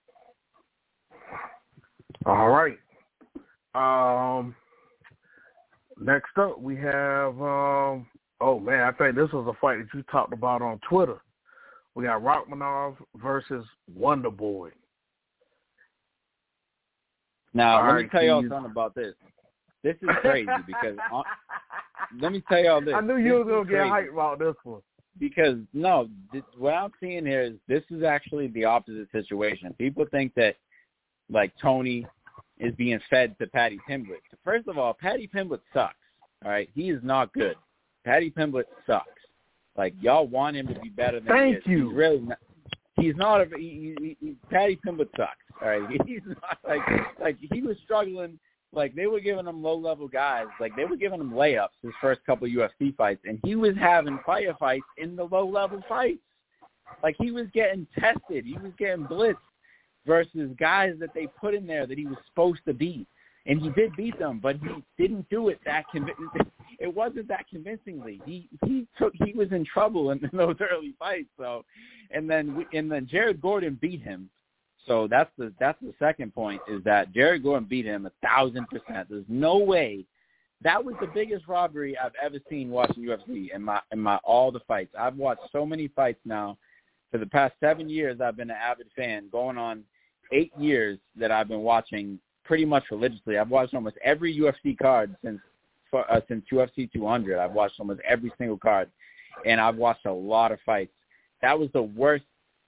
All right. Um, next up, we have, um, oh, man, I think this was a fight that you talked about on Twitter. We got Rachmanov versus Wonder Boy. Now, All let right, me tell y'all Keys. something about this. This is crazy because uh, let me tell y'all this. I knew you this were going to get crazy. hyped about this one. Because, no, this, what I'm seeing here is this is actually the opposite situation. People think that, like, Tony is being fed to Paddy Pimblett. First of all, Paddy Pimblett sucks, all right? He is not good. Paddy Pimblett sucks. Like, y'all want him to be better than Thank he is. you. He's really not. He's not a he, he, he, Paddy Pimblett sucks, all right? He's not, like, like, he was struggling. Like, they were giving him low-level guys. Like, they were giving him layups his first couple of U F C fights, and he was having firefights in the low-level fights. Like, he was getting tested. He was getting blitzed versus guys that they put in there that he was supposed to beat. And he did beat them, but he didn't do it that convincingly. It wasn't that convincingly. He he took he was in trouble in, in those early fights. So, and then we, and then Jared Gordon beat him. So that's the that's the second point is that Jared Gordon beat him a thousand percent. There's no way. That was the biggest robbery I've ever seen watching U F C in my in my all the fights. I've watched so many fights now. For the past seven years, I've been an avid fan. Going on eight years that I've been watching pretty much religiously. I've watched almost every U F C card since uh, since U F C two hundred. I've watched almost every single card, and I've watched a lot of fights. That was the worst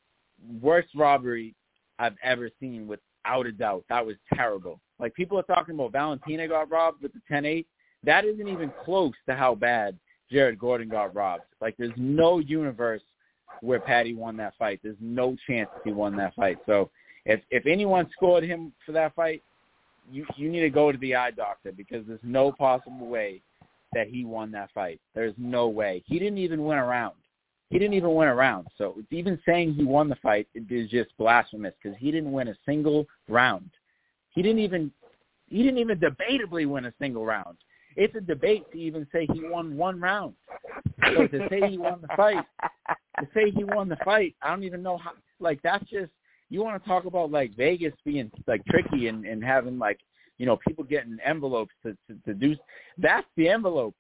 worst robbery I've ever seen, without a doubt. That was terrible. Like, people are talking about Valentina got robbed with the ten eight. That isn't even close to how bad Jared Gordon got robbed. Like, there's no universe where Paddy won that fight. There's no chance he won that fight. So if if anyone scored him for that fight, you you need to go to the eye doctor, because there's no possible way that he won that fight. There's no way. He didn't even win a round. He didn't even win a round. So even saying he won the fight is just blasphemous, because he didn't win a single round. He didn't even he didn't even debatably win a single round. It's a debate to even say he won one round. So to say he won the fight, to say he won the fight, I don't even know how. Like, that's just, you want to talk about, like, Vegas being, like, tricky and, and having, like, you know, people getting envelopes to, to, to do. That's the envelope.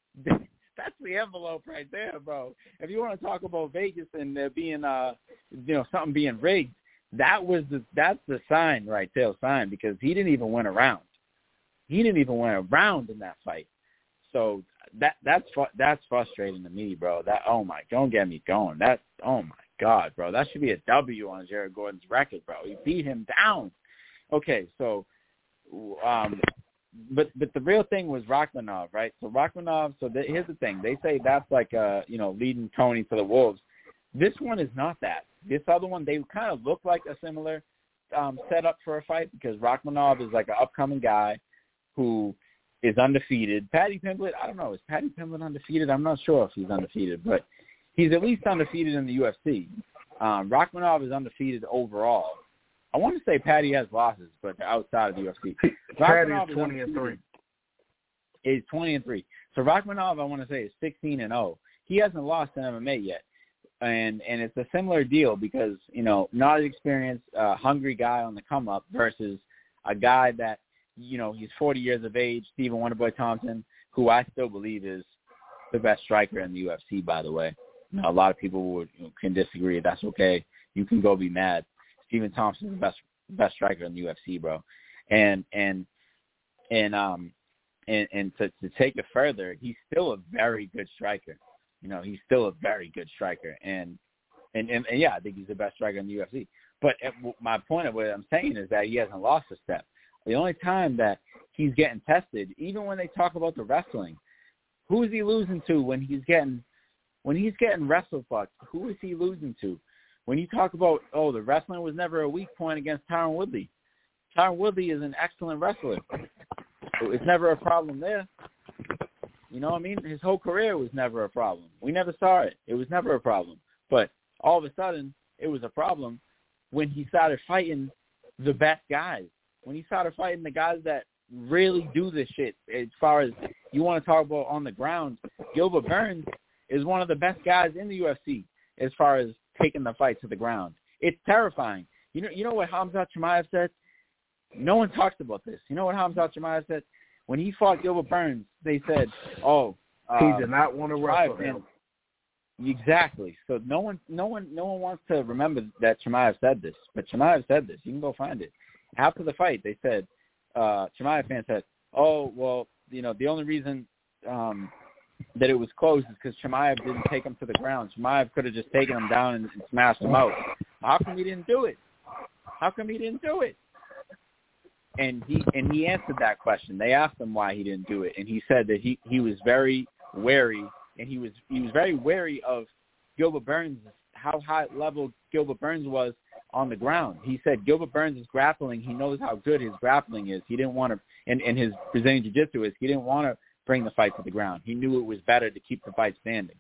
That's the envelope right there, bro. If you want to talk about Vegas and there being, uh, you know, something being rigged, that was the that's the sign right there, sign, because he didn't even win a round. He didn't even win a round in that fight. So that that's that's frustrating to me, bro. That oh my, don't get me going. That oh my God, bro. That should be a W on Jared Gordon's record, bro. He beat him down. Okay, so, um. But but the real thing was Rachmanov, right? So Rachmanov, so the, here's the thing. They say that's like, uh, you know, leading Tony to the Wolves. This one is not that. This other one, they kind of look like a similar um, setup for a fight, because Rachmanov is like an upcoming guy who is undefeated. Paddy Pimblett, I don't know. Is Paddy Pimblett undefeated? I'm not sure if he's undefeated, but he's at least undefeated in the U F C. Um, Rachmanov is undefeated overall. I want to say Paddy has losses, but outside of the U F C. Paddy is twenty and three. Is twenty and three. So Rachmanov, I want to say, is sixteen and zero. He hasn't lost in M M A yet, and and it's a similar deal, because, you know, not an experienced, uh, hungry guy on the come up versus a guy that, you know, he's forty years of age, Stephen Wonderboy Thompson, who I still believe is the best striker in the U F C. By the way, you know, a lot of people would, you know, can disagree. That's okay. You can go be mad. Stephen Thompson is the best best striker in the U F C, bro. And and and um and, and to, to take it further, he's still a very good striker. You know, he's still a very good striker. And and, and, and yeah, I think he's the best striker in the U F C. But my point of what I'm saying is that he hasn't lost a step. The only time that he's getting tested, even when they talk about the wrestling, who is he losing to when he's getting when he's getting wrestle fucked? Who is he losing to? When you talk about, oh, the wrestling was never a weak point against Tyron Woodley. Tyron Woodley is an excellent wrestler. It's never a problem there. You know what I mean? His whole career was never a problem. We never saw it. It was never a problem. But all of a sudden, it was a problem when he started fighting the best guys. When he started fighting the guys that really do this shit, as far as, you want to talk about on the ground, Gilbert Burns is one of the best guys in the U F C as far as taking the fight to the ground. It's terrifying. You know, you know what Khamzat Chimaev said? No one talks about this. You know what Khamzat Chimaev said? When he fought Gilbert Burns, they said, "Oh, uh, he did not want to wrestle him." Exactly. So no one, no one, no one wants to remember that Chimaev said this, but Chimaev said this. You can go find it. After the fight, they said, uh, Chimaev fans said, "Oh, well, you know, the only reason um, that it was close is because Chimaev didn't take him to the ground. Chimaev could have just taken him down and, and smashed him out. How come he didn't do it? How come he didn't do it?" And he and he answered that question. They asked him why he didn't do it, and he said that he, he was very wary, and he was he was very wary of Gilbert Burns, how high level Gilbert Burns was on the ground. He said Gilbert Burns is grappling. He knows how good his grappling is. He didn't want to, and, and his Brazilian Jiu-Jitsu is, he didn't want to bring the fight to the ground. He knew it was better to keep the fight standing.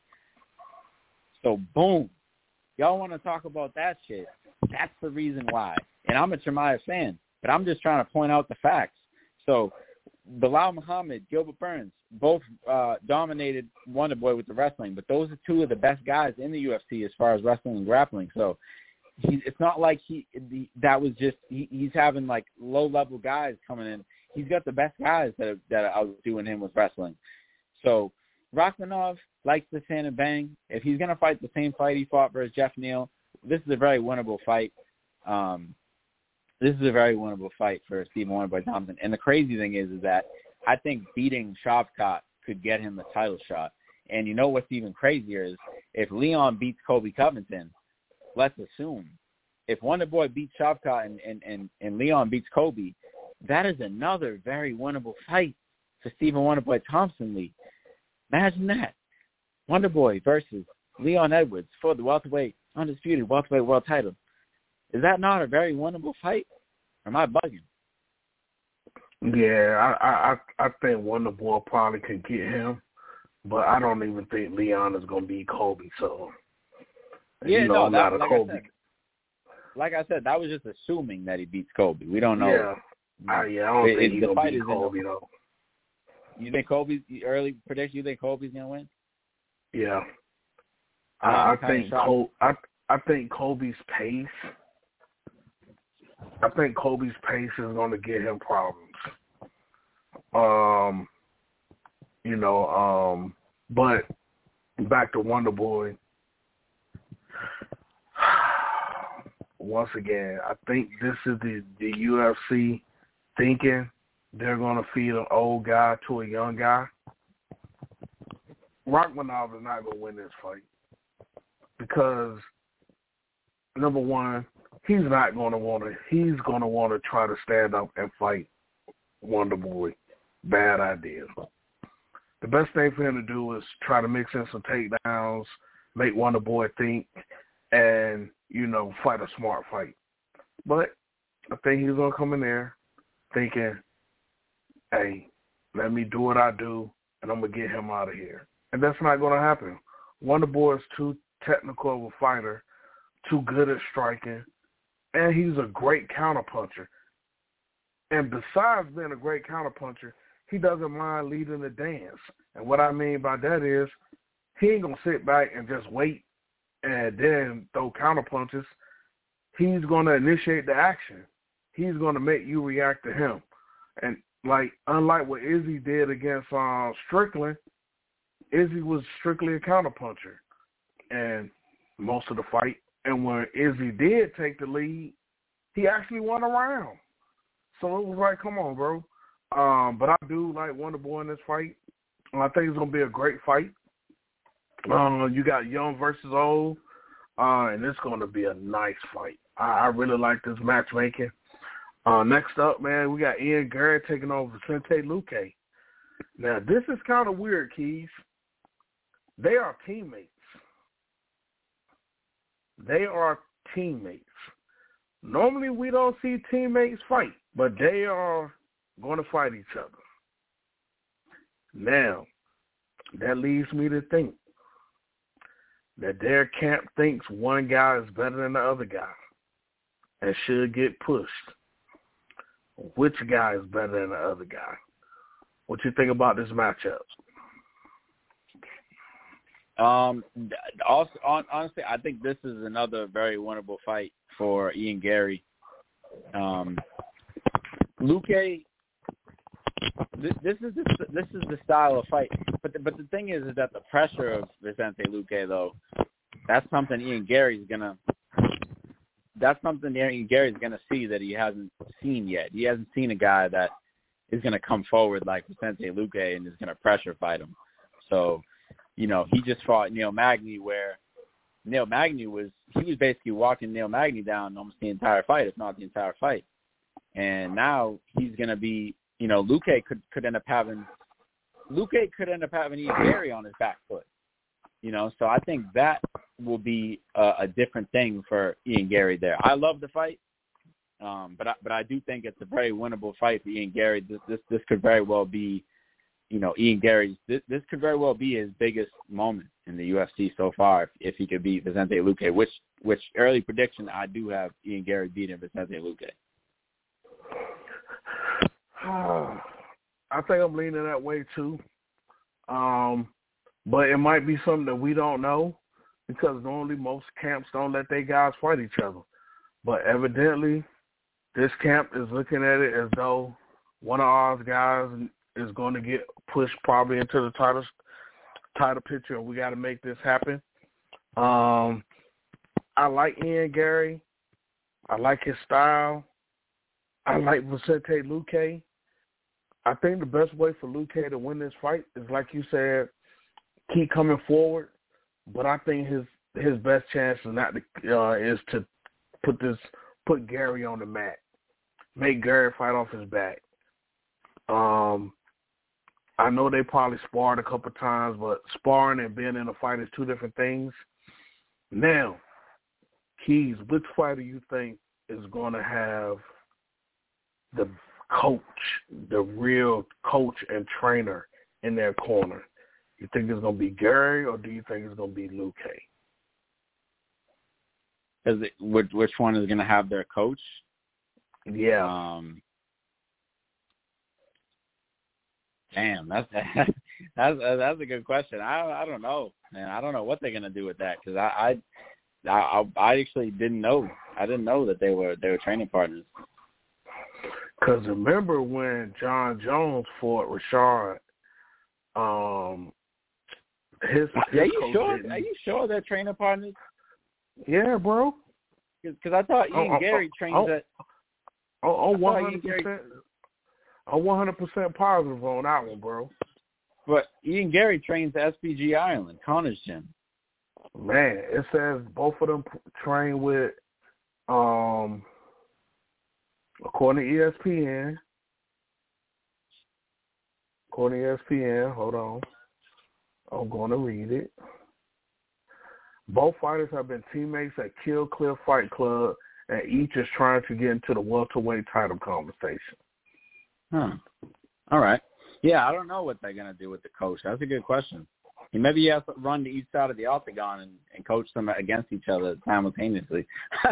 So, boom. Y'all want to talk about that shit. That's the reason why. And I'm a Chimaev fan, but I'm just trying to point out the facts. So, Bilal Muhammad, Gilbert Burns, both uh, dominated Wonderboy with the wrestling, but those are two of the best guys in the U F C as far as wrestling and grappling. So, he, it's not like he the, that was just he, he's having like low level guys coming in. He's got the best guys that are, that are outdoing him with wrestling. So Rachmanov likes to stand and bang. If he's gonna fight the same fight he fought versus Jeff Neal, this is a very winnable fight. Um, this is a very winnable fight for Stephen Wonderboy Thompson. And the crazy thing is, is that I think beating Shavkat could get him the title shot. And you know what's even crazier is if Leon beats Colby Covington. Let's assume if Wonderboy beats Shavkat and, and, and, and Leon beats Colby, that is another very winnable fight for Stephen Wonderboy Thompson Lee. Imagine that. Wonderboy versus Leon Edwards for the welterweight, undisputed welterweight world title. Is that not a very winnable fight? Or am I bugging? Yeah, I I, I think Wonderboy probably could get him, but I don't even think Leon is going to beat Colby, so... Yeah, you know, no, that, like, I said, like I said, that was just assuming that he beats Colby. We don't know. Yeah, uh, yeah I don't it, think it, he's the going fight to beat is Colby, though. You think Colby's, early prediction, you think Colby's going to win? Yeah. I, I, I think Col- I, I think Colby's pace, I think Colby's pace is going to get him problems. Um, you know, um, but back to Wonderboy. Once again, I think this is the, the U F C thinking they're going to feed an old guy to a young guy. Rachmanov is not going to win this fight because, number one, he's not going to want to. He's going to want to try to stand up and fight Wonderboy. Bad idea. The best thing for him to do is try to mix in some takedowns, make Wonderboy think, and, you know, fight a smart fight. But I think he's going to come in there thinking, hey, let me do what I do, and I'm going to get him out of here. And that's not going to happen. Wonderboy is too technical of a fighter, too good at striking, and he's a great counterpuncher. And besides being a great counterpuncher, he doesn't mind leading the dance. And what I mean by that is he ain't going to sit back and just wait and then throw counterpunches. He's going to initiate the action. He's going to make you react to him. And, like, unlike what Izzy did against uh, Strickland, Izzy was strictly a counterpuncher and most of the fight. And when Izzy did take the lead, he actually won a round. So it was like, come on, bro. Um, but I do like Wonderboy in this fight. I think it's going to be a great fight. Uh, you got young versus old, uh, and it's going to be a nice fight. I, I really like this matchmaking. Uh, next up, man, we got Ian Garrett taking over Vicente Luque. Now, this is kind of weird, Keys. They are teammates. They are teammates. Normally, we don't see teammates fight, but they are going to fight each other. Now, that leads me to think that their camp thinks one guy is better than the other guy and should get pushed. Which guy is better than the other guy? What you think about this matchup? Um, also, honestly, I think this is another very winnable fight for Ian Garry. Um, Luque, this, this is the, this is the style of fight, but the, but the thing is, is that the pressure of Vicente Luque, though, that's something Ian Garry's gonna. That's something Ian Garry's gonna see that he hasn't seen yet. He hasn't seen a guy that is gonna come forward like Vicente Luque and is gonna pressure fight him. So, you know, he just fought Neil Magny, where Neil Magny was he was basically walking Neil Magny down almost the entire fight, if not the entire fight. And now he's gonna be, you know, Luque could could end up having Luque could end up having Ian Garry on his back foot. You know, so I think that will be a, a different thing for Ian Garry there. I love the fight, um, but I, but I do think it's a very winnable fight for Ian Garry. This this, this could very well be, you know, Ian Garry's. This, this could very well be his biggest moment in the U F C so far if, if he could beat Vicente Luque. Which which early prediction I do have Ian Garry beating Vicente Luque. I think I'm leaning that way too. Um, but it might be something that we don't know because normally most camps don't let their guys fight each other. But evidently, this camp is looking at it as though one of our guys is going to get pushed probably into the title title picture, and we got to make this happen. Um, I like Ian Garry. I like his style. I like Vicente Luque. I think the best way for Luque to win this fight is, like you said, keep coming forward. But I think his his best chance is not to, uh, is to put this put Garry on the mat, make Garry fight off his back. Um, I know they probably sparred a couple times, but sparring and being in a fight is two different things. Now, Keys, which fighter you think is going to have the coach, the real coach and trainer in their corner? You think it's going to be Garry, or do you think it's going to be Luque? Is it which, which one is going to have their coach? Yeah. Um, damn, that's that's that's a good question. I I don't know, man. I don't know what they're going to do with that because I I, I I actually didn't know. I didn't know that they were they were training partners. Because remember when John Jones fought Rashad, um, his, his are you coach sure? didn't. Are you sure they're training partners? Yeah, bro. Because I thought Ian oh, Garry oh, trains oh, at. Oh, oh one hundred percent. I'm one hundred percent positive on that one, bro. But Ian Garry trains at S P G Ireland, Connor's gym. Man, it says both of them train with, um, according to E S P N. According to E S P N, hold on. I'm going to read it. Both fighters have been teammates at Kill Cliff Fight Club, and each is trying to get into the welterweight title conversation. Huh. All right. Yeah, I don't know what they're going to do with the coach. That's a good question. Maybe he has to run to each side of the octagon and, and coach them against each other simultaneously.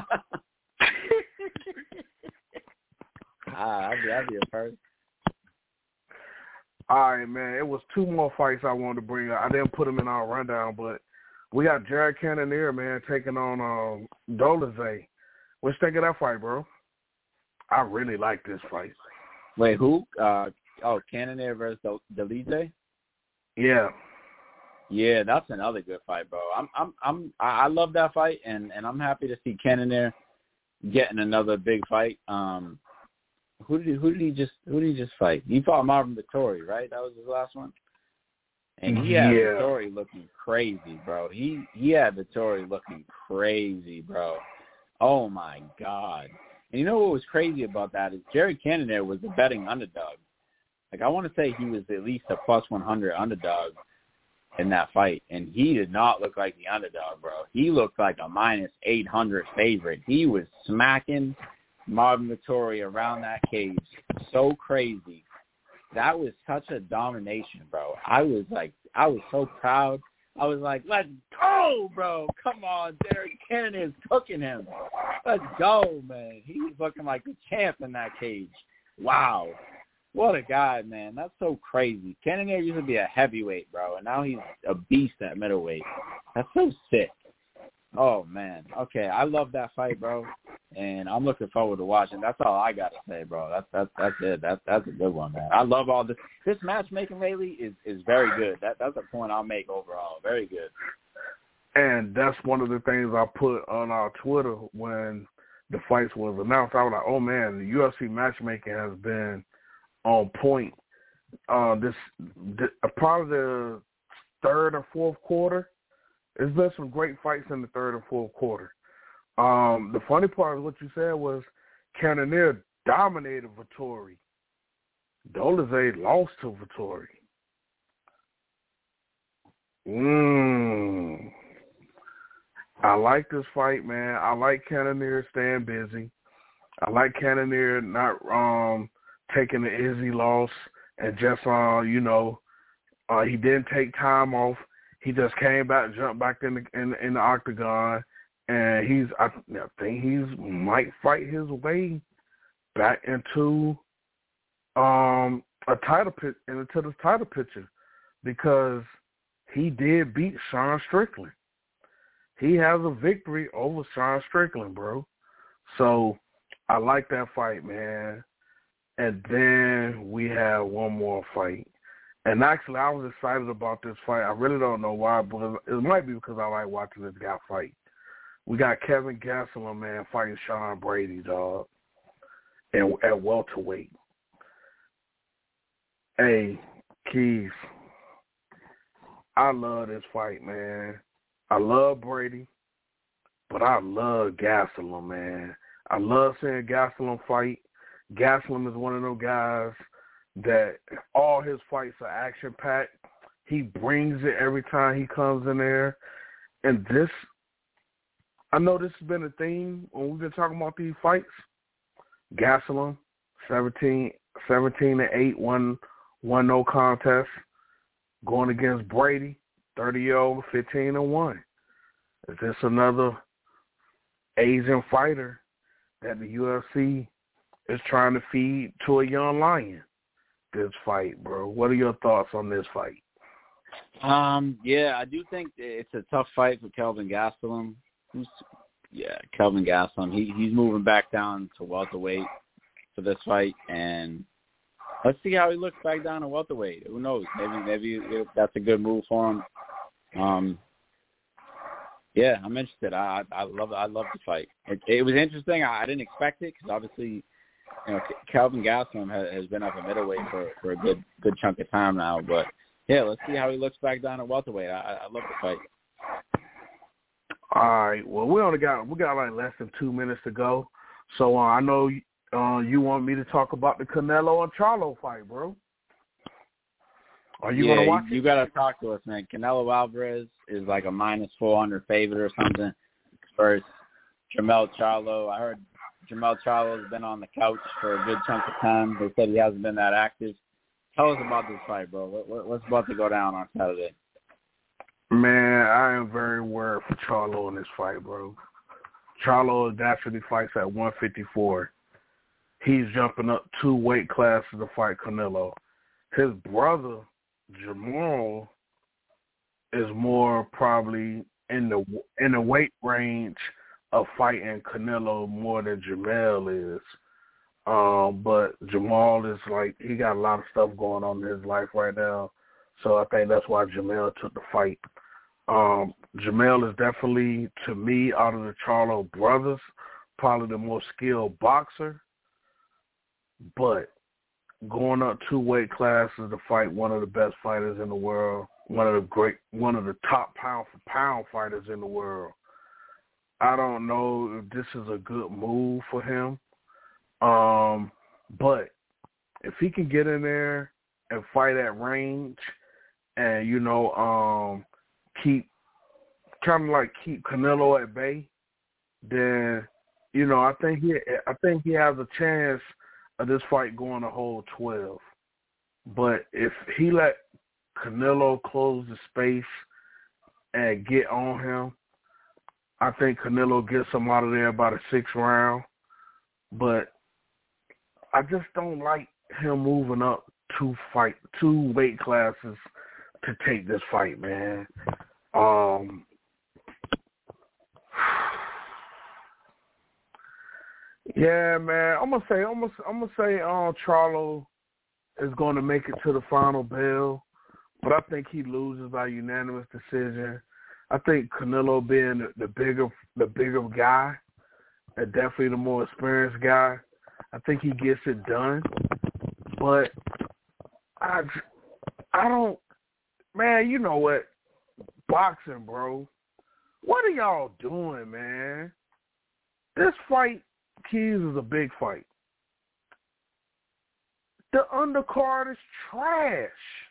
ah, that'd be, that'd be a first. All right, man. It was two more fights I wanted to bring up. I didn't put them in our rundown, but we got Jared Cannonier, man, taking on um, Dolezay. What's think of that fight, bro? I really like this fight. Wait, who? Uh, oh, Cannonier versus Dolezay? Yeah. Yeah, that's another good fight, bro. I'm, I'm, I'm, I love that fight, and, and I'm happy to see Cannonier getting another big fight. Um, who did he, who did he just, who did he just fight? He fought Marvin Vettori, right? That was his last one. And he had yeah. Vettori looking crazy, bro. He, he had Vettori looking crazy, bro. Oh my God. And you know what was crazy about that is Jared Cannonier was the betting underdog. Like, I want to say he was at least a plus one hundred underdog in that fight, and he did not look like the underdog, bro. He looked like a minus eight hundred favorite. He was smacking Marvin Vettori around that cage so crazy. That was such a domination, bro. I was like, I was so proud. I was like, let's go, bro. Come on, Jared Cannonier's cooking him. Let's go, man. He was looking like the champ in that cage. Wow. What a guy, man. That's so crazy. Cannonier used to be a heavyweight, bro, and now he's a beast at middleweight. That's so sick. Oh, man. Okay, I love that fight, bro, and I'm looking forward to watching. That's all I got to say, bro. That's that's that's it. That's that's a good one, man. I love all this. This matchmaking lately is, is very good. That That's a point I'll make overall. Very good. And that's one of the things I put on our Twitter when the fights was announced. I was like, oh, man, the U F C matchmaking has been on point. Uh, this, this probably the third or fourth quarter. There's been some great fights in the third and fourth quarter. Um, the funny part of what you said was Cannonier dominated Vettori. Dolezaj lost to Vettori. Mmm. I like this fight, man. I like Cannonier staying busy. I like Cannonier not um, taking the Izzy loss and just, uh, you know, uh, he didn't take time off. He just came back, jumped back in the in, in the octagon, and he's I, I think he's might fight his way back into um a title pit into the title picture because he did beat Sean Strickland. He has a victory over Sean Strickland, bro. So I like that fight, man. And then we have one more fight. And actually, I was excited about this fight. I really don't know why, but it might be because I like watching this guy fight. We got Kevin Gastelum, man, fighting Sean Brady, dog, and at welterweight. Hey, Keith, I love this fight, man. I love Brady, but I love Gastelum, man. I love seeing Gastelum fight. Gastelum is one of those guys that all his fights are action-packed. He brings it every time he comes in there. And this, I know this has been a theme when we've been talking about these fights. Gastelum, seventeen, seventeen to eight, one, one no contest. Going against Brady, thirty-year-old, fifteen and one. Is this another Asian fighter that the U F C is trying to feed to a young lion? This fight, bro. What are your thoughts on this fight? Um, yeah, I do think it's a tough fight for Kelvin Gastelum. Who's, yeah, Kelvin Gastelum. He he's moving back down to welterweight for this fight, and let's see how he looks back down to welterweight. Who knows? Maybe maybe that's a good move for him. Um, yeah, I'm interested. I I love I love the fight. It, it was interesting. I, I didn't expect it because obviously, you know, Kelvin Gastelum has, has been up at middleweight for, for a good good chunk of time now. But yeah, let's see how he looks back down at welterweight. I, I love the fight. All right. Well, we only got we got like less than two minutes to go. So uh, I know uh, you want me to talk about the Canelo and Charlo fight, bro. Are you yeah, gonna watch you, it? You gotta talk to us, man. Canelo Alvarez is like a minus four hundred favorite or something versus Jermell Charlo. I heard Jermell Charlo's been on the couch for a good chunk of time. They said he hasn't been that active. Tell us about this fight, bro. What, what, what's about to go down on Saturday? Man, I am very worried for Charlo in this fight, bro. Charlo naturally fights at one fifty-four. He's jumping up two weight classes to fight Canelo. His brother, Jamal, is more probably in the in the weight range of fighting Canelo more than Jermell is. Um, but Jamal is like, he got a lot of stuff going on in his life right now. So I think that's why Jermell took the fight. Um, Jermell is definitely, to me, out of the Charlo brothers, probably the most skilled boxer. But going up two weight classes to fight one of the best fighters in the world, one of the great, one of the top pound for pound fighters in the world, I don't know if this is a good move for him. Um, but if he can get in there and fight at range and, you know, um, keep kind of like keep Canelo at bay, then, you know, I think he I think he has a chance of this fight going a whole twelve. But if he let Canelo close the space and get on him, I think Canelo gets him out of there by the sixth round. But I just don't like him moving up two fight two weight classes to take this fight, man. Um, yeah, man. I'm gonna say I'm gonna I'm gonna say uh, Charlo is going to make it to the final bell, but I think he loses by unanimous decision. I think Canelo being the, the bigger the bigger guy, and definitely the more experienced guy, I think he gets it done. But I, I don't, man, you know what? Boxing, bro. What are y'all doing, man? This fight, Keys, is a big fight. The undercard is trash.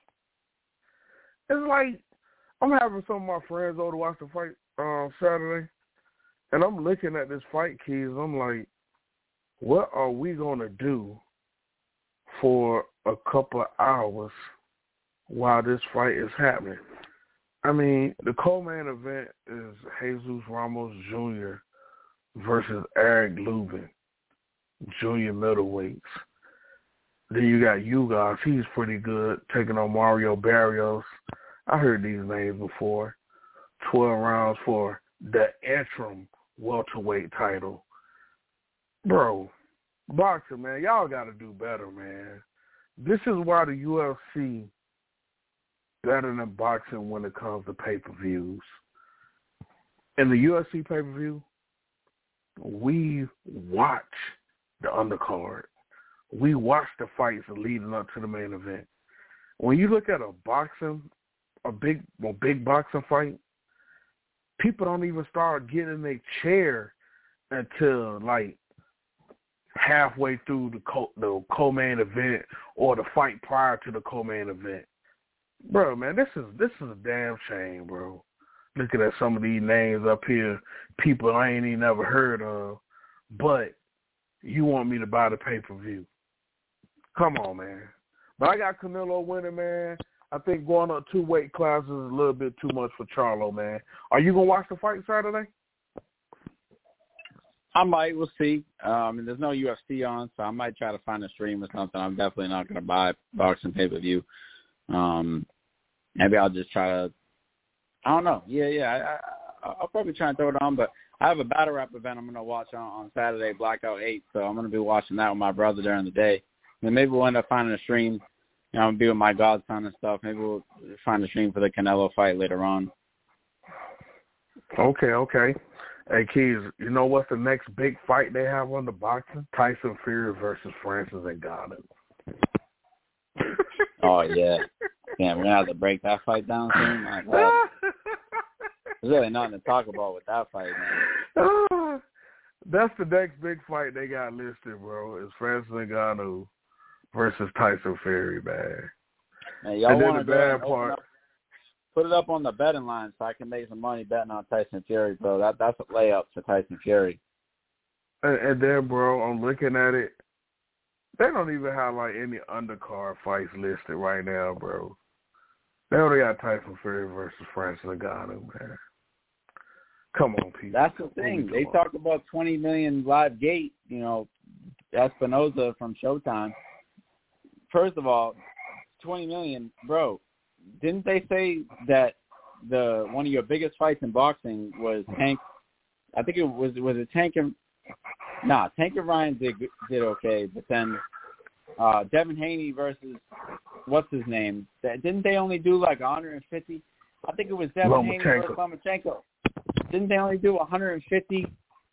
It's like, I'm having some of my friends over to watch the fight uh, Saturday, and I'm looking at this fight, Keys. I'm like, what are we going to do for a couple of hours while this fight is happening? I mean, the co-main event is Jesus Ramos Junior versus Eric Lubin, junior middleweights. Then you got Ugas. He's pretty good, taking on Mario Barrios. I heard these names before. twelve rounds for the interim welterweight title. Bro, boxing, man, y'all got to do better, man. This is why the U F C better than boxing when it comes to pay-per-views. In the U F C pay-per-view, we watch the undercard. We watch the fights leading up to the main event. When you look at a boxing, a big, a big boxing fight, people don't even start getting in their chair until like halfway through the co- the co-main event or the fight prior to the co-main event. Bro, man, this is this is a damn shame, bro. Looking at some of these names up here, people I ain't even never heard of, but you want me to buy the pay-per-view. Come on, man. But I got Canelo winning, man. I think going up two weight classes is a little bit too much for Charlo, man. Are you going to watch the fight Saturday? I might. We'll see. Um, and there's no U F C on, so I might try to find a stream or something. I'm definitely not going to buy boxing pay-per-view. Um, maybe I'll just try to – I don't know. Yeah, yeah. I, I, I'll probably try and throw it on, but I have a battle rap event I'm going to watch on, on Saturday, Blackout eight, so I'm going to be watching that with my brother during the day. And maybe we'll end up finding a stream. You know, I'll be with my godson and stuff. Maybe we'll find a stream for the Canelo fight later on. Okay, okay. Hey, Keys, you know what's the next big fight they have on the boxing? Tyson Fury versus Francis Ngannou. Oh, yeah. Damn, we're going to have to break that fight down soon. My God. There's really nothing to talk about with that fight, man. That's the next big fight they got listed, bro. It's Francis Ngannou versus Tyson Fury, man. Man, y'all want to the bad part. Up, put it up on the betting line so I can make some money betting on Tyson Fury, bro. That That's a layup for Tyson Fury. And, and then, bro, I'm looking at it. They don't even have, like, any undercard fights listed right now, bro. They only got Tyson Fury versus Francis Ngannou, man. Come on, people. That's the thing. They talk about twenty million live gate, you know, Espinoza from Showtime. First of all, twenty million, bro. Didn't they say that the one of your biggest fights in boxing was Tank? I think it was was it Tank and nah, Tank and Ryan did did okay, but then uh, Devin Haney versus what's his name? Didn't they only do like one hundred fifty? I think it was Devin Haney versus Lomachenko. Didn't they only do one hundred fifty,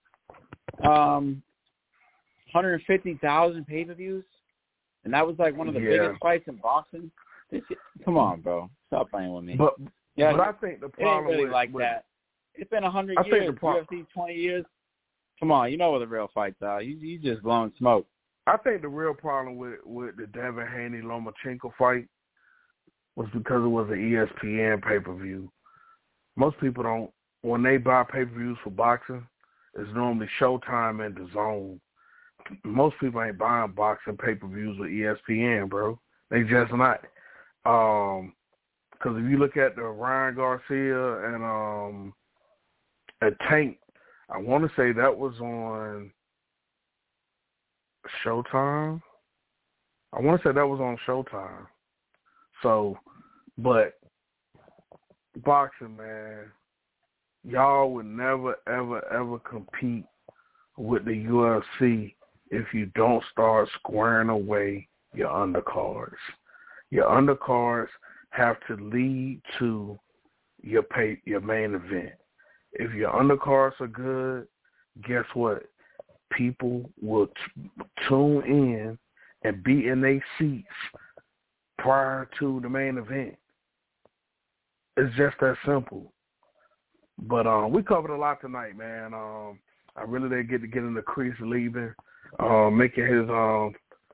um, one hundred fifty thousand pay-per-views? And that was like one of the yeah. biggest fights in boxing. This, come on, bro. Stop playing with me. But, yeah, but I think the problem it ain't really with, like with, that. It's been one hundred I years, think the pro- U F C twenty years. Come on, you know what the real fights are. You, you just blowing smoke. I think the real problem with, with the Devin Haney-Lomachenko fight was because it was an E S P N pay-per-view. Most people don't, when they buy pay-per-views for boxing, it's normally Showtime and DAZN. Most people ain't buying boxing pay-per-views with E S P N, bro. They just not. Um, because if you look at the Ryan Garcia and um, a Tank, I want to say that was on Showtime. I want to say that was on Showtime. So, but boxing, man, y'all would never, ever, ever compete with the U F C if you don't start squaring away your undercards. Your undercards have to lead to your pay, your main event. If your undercards are good, guess what? People will t- tune in and be in their seats prior to the main event. It's just that simple. But um, we covered a lot tonight, man. Um, I really did get to get into Chris Leben, uh, making his um,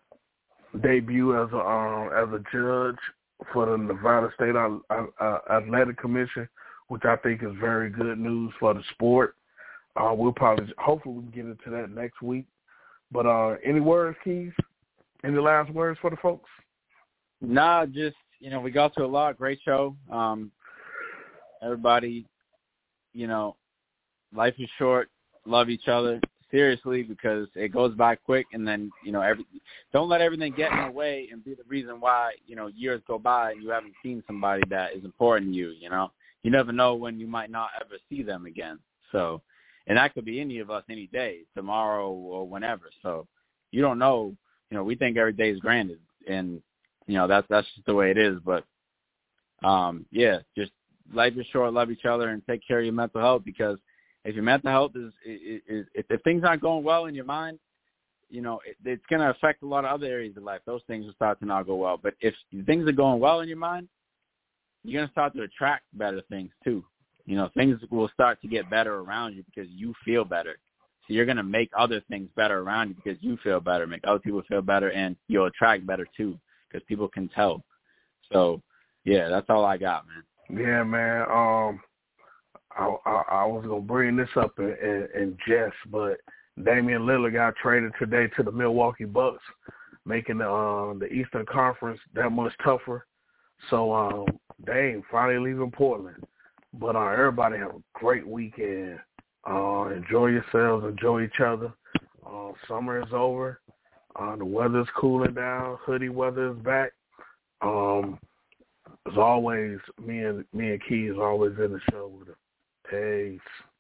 debut as a um, as a judge for the Nevada State uh, Athletic Commission, which I think is very good news for the sport. Uh, we'll probably, hopefully, we can get into that next week. But uh, any words, Keys? Any last words for the folks? Nah, just, you know, we got to a lot. Great show. Um, everybody, you know, life is short. Love each other. Seriously, because it goes by quick, and then, you know, every don't let everything get in the way and be the reason why, you know, years go by and you haven't seen somebody that is important to you, you know. You never know when you might not ever see them again. So, and that could be any of us any day, tomorrow or whenever. So you don't know, you know, we think every day is granted, and, you know, that's that's just the way it is. But, um, yeah, just life is short, love each other, and take care of your mental health, because if your mental health is, is, is if, if things aren't going well in your mind, you know, it, it's going to affect a lot of other areas of life. Those things will start to not go well. But if things are going well in your mind, you're going to start to attract better things too. You know, things will start to get better around you because you feel better. So you're going to make other things better around you because you feel better, make other people feel better, and you'll attract better too because people can tell. So, yeah, that's all I got, man. Yeah, man. Um, I, I, I was going to bring this up in, in, in jest, but Damian Lillard got traded today to the Milwaukee Bucks, making the, uh, the Eastern Conference that much tougher. So, um, Dame finally leaving Portland. But uh, everybody have a great weekend. Uh, enjoy yourselves. Enjoy each other. Uh, summer is over. Uh, the weather's cooling down. Hoodie weather is back. Um, as always, me and me and Key is always in the show with her. Peace.